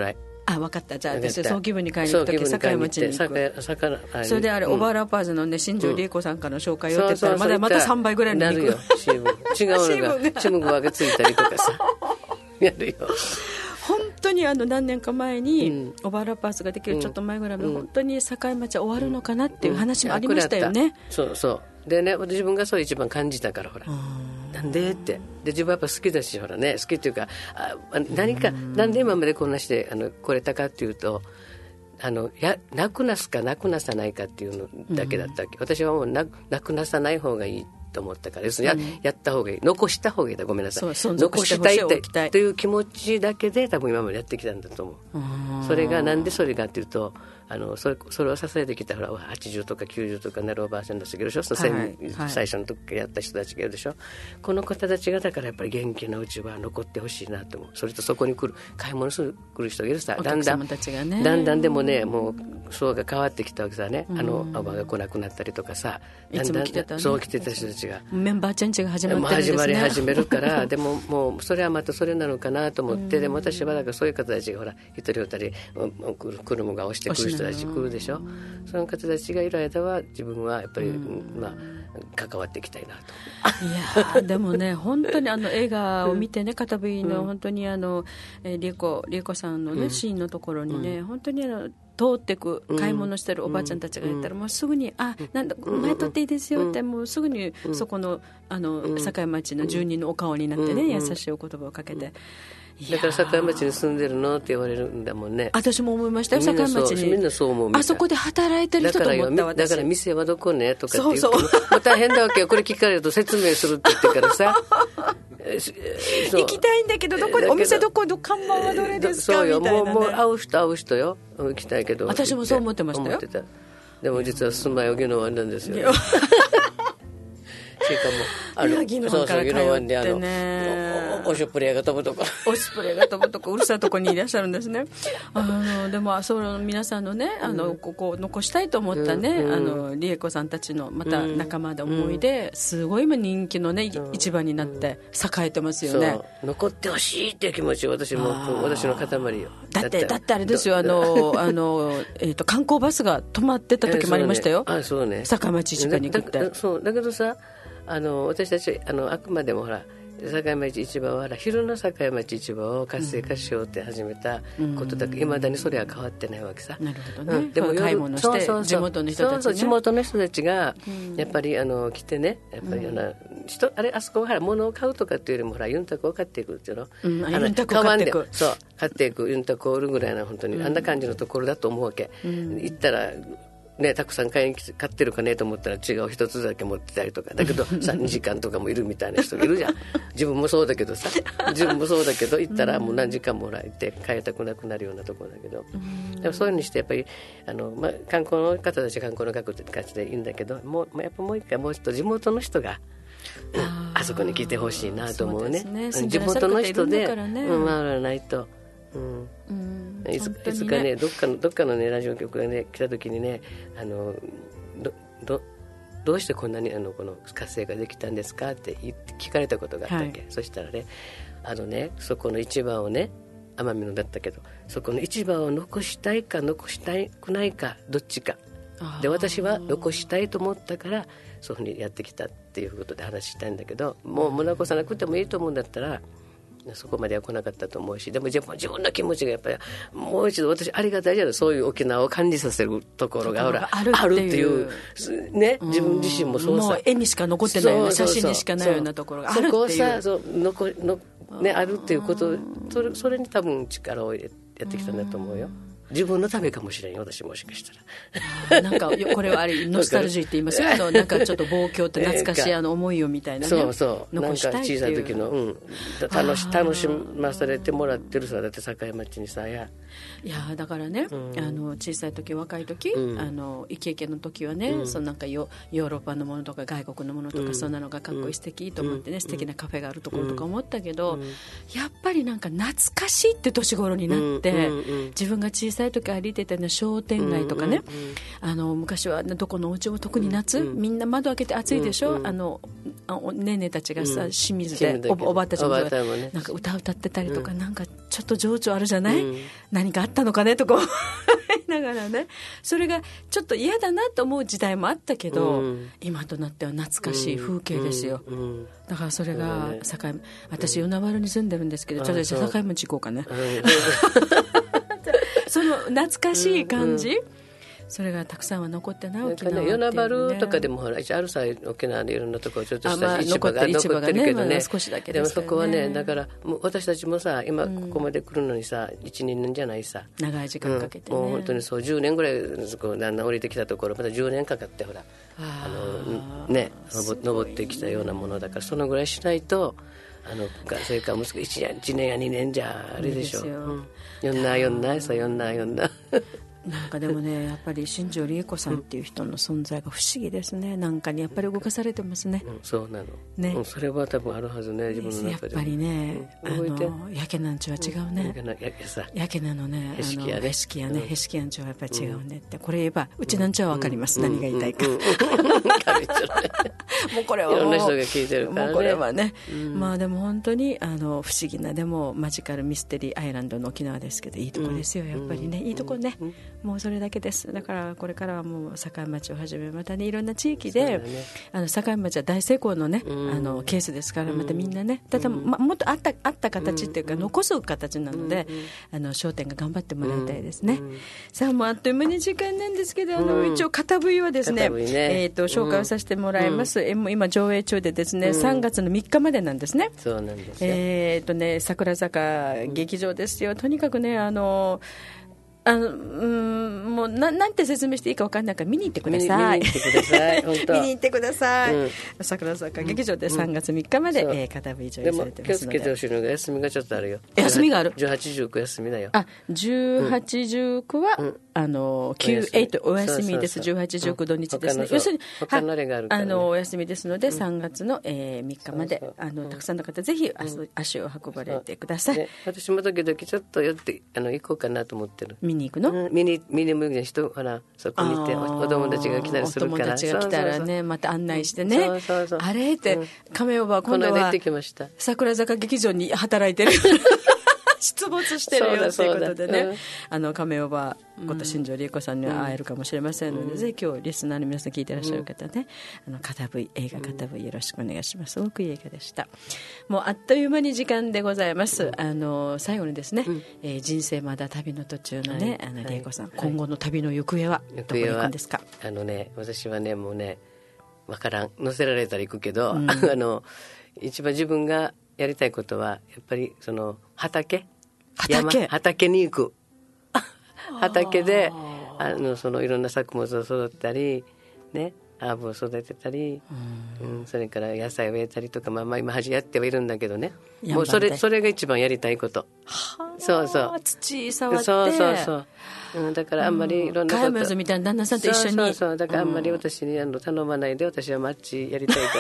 分かった。じゃあ私早期部に買いに行くとき堺町に行く。それであれ、オーバーラッパーズのね新庄理恵子さんからの紹介をって言ったらまた3倍ぐらいの肉なるよ。違うのがチムグワがついたりとかさやるよ。 本当に何年か前に、オーバーラッパーズができるちょっと前ぐらいの、本当に堺町は終わるのかなっていう話もありましたよね。 そうそうでね、自分がそう一番感じたからほらなんでってで自分はやっぱ好きだしほらね好きっていうかなんで今までこんなして来れたかっていうとなくなすかなくなさないかっていうのだけだったわけ、私はもうなくなさない方がいいと思ったからです、やった方がいい残した方がいいだごめんなさい残したいってという気持ちだけで多分今までやってきたんだと思う。それがなんでそれがっていうとそれを支えてきたほら80とか90とかなるおばあさんたちがいるでしょ、最初の時からやった人たちがいるでしょ。この方たちがだからやっぱり元気なうちは残ってほしいなと思う。それとそこに来る買い物する来る人がいるさ、だんだんでもねもう層が変わってきたわけさね、おばが来なくなったりとかさ、 いつも来てたね、 そう来てた人たちがメンバーチェンジが始まってるんですね。 始めるからでももうそれはまたそれなのかなと思ってでも私はだからそういう方たちがほら一人二人車が押してくる人たち来るでしょ。その方たちがいる間は自分はやっぱり、関わっていきたいなと。 いやでもね本当に映画を見てね片桐の本当に理恵子さんのね、シーンのところにね、本当に通ってく買い物してるおばあちゃんたちがいたら、もうすぐになんだ前取っていいですよって、もうすぐにそこの堺町の住人のお顔になってね、優しいお言葉をかけて、 だから堺町に住んでるのって言われるんだもんね。 私も思いましたよ、堺町に。 みんなそう思うみたい。 あそこで働いてる人と思った私。 だから店はどこねとかって言うともう大変だわけよ。これ聞かれると説明するって言ってからさ行きたいんだけどお店どこ看板はどれですかみたいな、ね、 もう会う人よ行きたいけど私もそう思ってましたよ。 でも実は住まいは宜野湾なんですよしかも宜野湾から通ってね、 オシュプレイが飛ぶとこうるさいとこにいらっしゃるんですね。でも皆さんのねここを残したいと思ったね、理恵子さんたちのまた仲間で思いで、すごい今人気のね市場になって栄えてますよね。 残ってほしいっていう気持ち私の塊よ。 だってあれですよ観光バスが止まってた時もありましたよ、 そうね、 堺町市場に行くって。 そうだけどさ私たちあくまでもほら堺町市場は昼の堺町市場を活性化しようって始めたことだけど、いまだにそれは変わってないわけさ。 なるほどね、でも買い物して地元の人たちね、 地元の人たちがやっぱり来てね、やっぱりあそこは物を買うとかっていうよりもほらユンタクを買っていくっていうの、 ユンタクを買っていく、 そう買っていくユンタクを売るぐらいな本当にあんな感じのところだと思うわけ、行ったらね、たくさん買ってるかねと思ったら違う一つだけ持ってたりとかだけど2時間とかもいるみたいな人がいるじゃん自分もそうだけど行ったらもう何時間もらえて帰りたくなくなるようなところだけど、でもそういうふうにしてやっぱり観光の方たち観光の学って感じでいいんだけどやっぱもう一回もうちょっと地元の人があそこに来てほしいなと思うね。地元の人で回らないと。いつかねどっかのねラジオ局がね来た時にねどうしてこんなにこの活性化できたんですかって聞かれたことがあったわけ、そしたらねそこの市場をね奄美のだったけどそこの市場を残したいか残したくないかどっちかで私は残したいと思ったからそういうふうにやってきたっていうことで話したいんだけど、もう残さなくてもいいと思うんだったらそこまでは来なかったと思うし、でも自分の気持ちがやっぱりもう一度私ありがたいじゃない、そういう沖縄を感じさせるところがあるっていうね、自分自身もそうさ、 もう絵にしか残ってないような写真にしかないようなところがあるっていう、 そこをさあるっていうことそれに多分力を入れやってきたんだと思うよ。自分のためかもしれんよ私もしかしたらなんかこれはノスタルジーって言いますよなんかちょっと望郷って懐かしい思いをみたいなね、 そうなんか小さい時の、楽しまされてもらってるさ、だって堺町にさいやだからね、小さい時若い時、イケイケの時はね、そのなんかヨーロッパのものとか外国のものとか、そんなのがかっこいい素敵と思ってね、素敵なカフェがあるところとか思ったけど、やっぱりなんか懐かしいって年頃になって、自分が小さいさい時歩いてたような商店街とかね、昔はどこのお家も特に夏、みんな窓開けて暑いでしょ、ねーねたちがさ、清水でおばあたちもなんか歌ってたりとか、なんかちょっと情緒あるじゃない、何かあったのかねとか思いながらね、それがちょっと嫌だなと思う時代もあったけど、今となっては懐かしい風景ですよ。だからそれが私与那原に住んでるんですけど、ちょっと境町行こうかね、その懐かしい感じ、それがたくさんは残ってない沖縄っていうね。 与那原とかでもほらあるさ、沖縄でいろんなところちょっとした市場が残ってるけどね、 少しだけでもそこはね、だからもう私たちもさ、今ここまで来るのにさ 1,2 年じゃないさ、 長い時間かけてね、 もう本当にそう10年ぐらいだんだん降りてきたところまた10年かかってほら登ってきたようなものだから、そのぐらいしないとそれから息子1年や2年じゃあれでしょ。よんななんかでもね、やっぱり新庄理恵子さんっていう人の存在が不思議ですね。なんかにやっぱり動かされてますね。 そうなの、ね、それは多分あるはずね、自分の中で。 やっぱりね、やけなんちは違うね、やけなのね、へしきやね、へしきやんちはやっぱり違うねって、これ言えばうちなんちは分かります、何が言いたいか。もうこれはもういろんな人が聞いてるからね、もうこれはね、まあでも本当に不思議な、でもマジカルミステリーアイランドの沖縄ですけど、いいとこですよ、やっぱりね、いいとこね、もうそれだけです。だからこれからはもう境町をはじめまたね、いろんな地域で、境町は大成功のね、ケースですから、またみんなね、ただ、もっとあった形っていうか、残す形なので、商店が頑張ってもらいたいですね。さあもうあっという間に時間なんですけど、一応片笛はですね、紹介をさせてもらいます。今上映中でですね、3月の3日までなんですね。 そうなんですよ。 桜坂劇場ですよ。とにかくね、もうなんて説明していいか分からないから見に行ってください。見に行ってください。桜坂劇場で3月3日まで片笛上映されてますので。 でも気をつけてほしいのが、休みがちょっとあるよ。 休みがある。 18、19休みだよ。 18、19は9、8お休みです。18、19土日ですね。要するに他のあれがあるからね、 お休みですので、3月の3日までたくさんの方ぜひ足を運ばれてください。 私も時々ちょっと寄って行こうかなと思ってる。 見に行くの？ 見に向く人、ほらそこにいてお友達が来たりするから、 お友達が来たらね、また案内してね、あれって亀尾は今度は桜坂劇場に働いてる出没してるよということでね、亀尾はこと新庄理恵子さんには会えるかもしれませんので、ぜひ今日リスナーの皆さん聞いてらっしゃる方ね、片笛、映画片笛よろしくお願いします。すごくいい映画でした。もうあっという間に時間でございます。最後にですね、人生まだ旅の途中のね、理恵子さん、今後の旅の行方はどこに行くんですか？ 私はね、もうね、わからん、乗せられたら行くけど、一番自分がやりたいことはやっぱりその畑に行く。畑でそのいろんな作物を育てたりね、ハーブを育てたり、それから野菜を植えたりとか、今やってはいるんだけどね、もうそれが一番やりたいこと。そう土触って、 そうだからあんまりいろんなこと、 カヤマみたいな旦那さんと一緒に、 そうだからあんまり私に頼まないで、私はマッチやりたい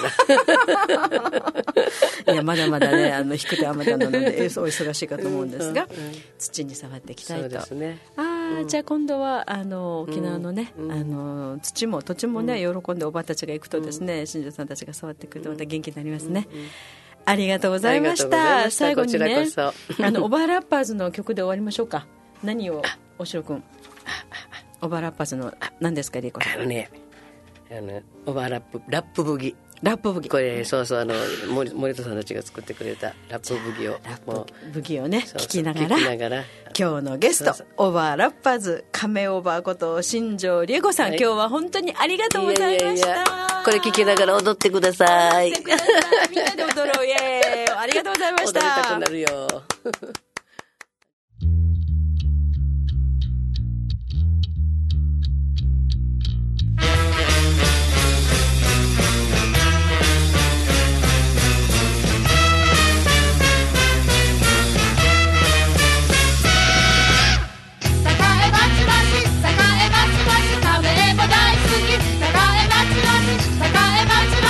からいやまだまだね、引く手あまたなのでお忙しいかと思うんですが、土に触っていきたいと。そうですね。じゃあ今度は沖縄のね、土地もね、喜んでおばたちが行くとですね、新庄さんたちが触ってくるとまた元気になりますね。ありがとうございました。最後にね、オーバーラッパーズの曲で終わりましょうか。何をおしろくん、オーバーラッパーズの何ですか、リエコさん。 オーバーラップブギ、これ森田さんたちが作ってくれたラップブギをね聞きながら今日のゲスト、オーバーラッパーズ亀オーバーこと新庄理恵子さん、今日は本当にありがとうございました。 これ聞きながら踊ってください。 みんなで踊ろう、イエーイ。ありがとうございました。 踊りたくなるよ。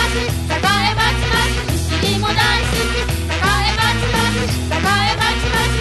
栄町町、西も大好き、栄町町、栄町町、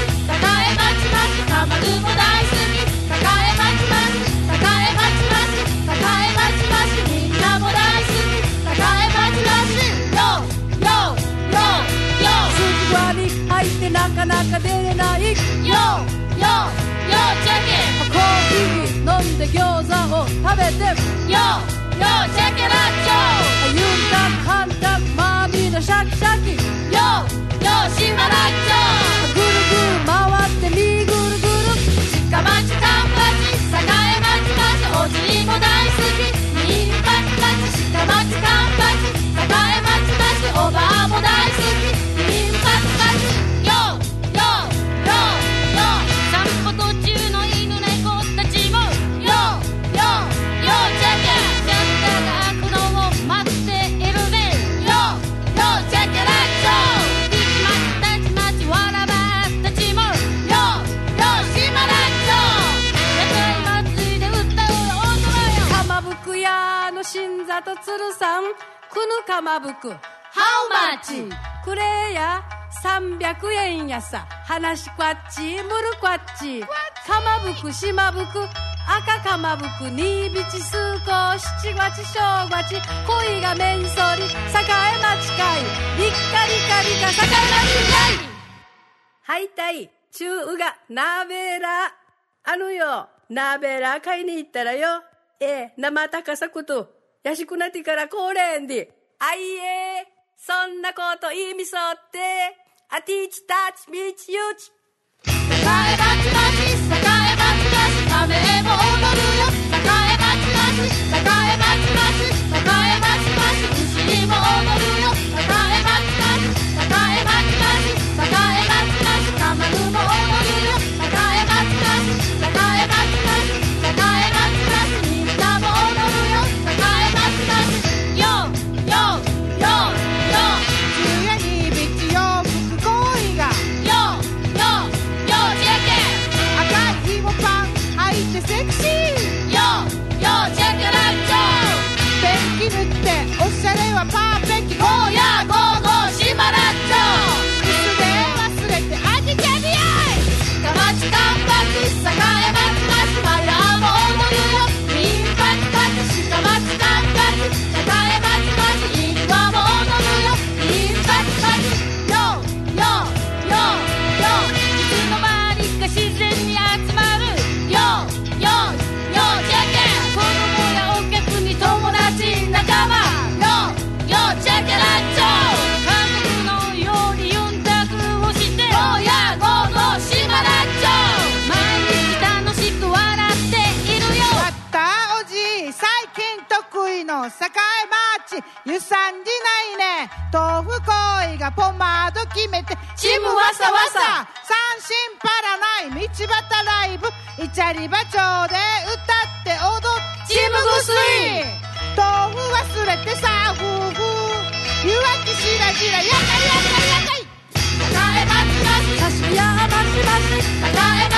鶴さんくぬかまぶく How much? くれや300円やさ話こっちむるこっちかまぶくしまぶく赤かまぶくにびちすうこ七月正月恋がめんそり栄町かいりっかりかりか栄町かいはいたいちゅうがなべらなべら買いに行ったらよ生高さことやしくなってからこれんであいそんなこと言いみそってあティーチタッチミーチユーチ栄町町栄町町亀も踊るよ栄町町栄町町栄町町牛も踊るよ栄町町栄町町栄町町カマルも踊るよ栄町町栄町町栄町町みんなも踊るよ栄町町よよよよ昼夜にびちよく恋がよよよチェケ赤いひもパン履いてセクシーよよチェケラッチョペンキ塗っておしゃれはパーフェクトゴーヤゴーゴーシマラッチョ薄で忘れてあじけびやいかまちかんぱち栄町町マヤも踊るよみんぱちぱちしかまちかんぱち栄町町インワも踊るよみんぱちぱちよよよよいつの間にか自然に集まるよよよチェケ子供やお客に友達仲間よよチェケラッチョ家族のようにユンタクをしてゴーヤゴーゴーシマラッチョ毎日楽しく笑っているよわったおじ最近得意の栄町ゆさんじないね豆腐恋がポマード決めてチムわさわさ三振パラない道端ライブイチャリバ町で歌って踊ってチムグスイ豆腐忘れてさ夫婦湯沸きしらじらやかいやかいやかい栄町町さしやましまし栄町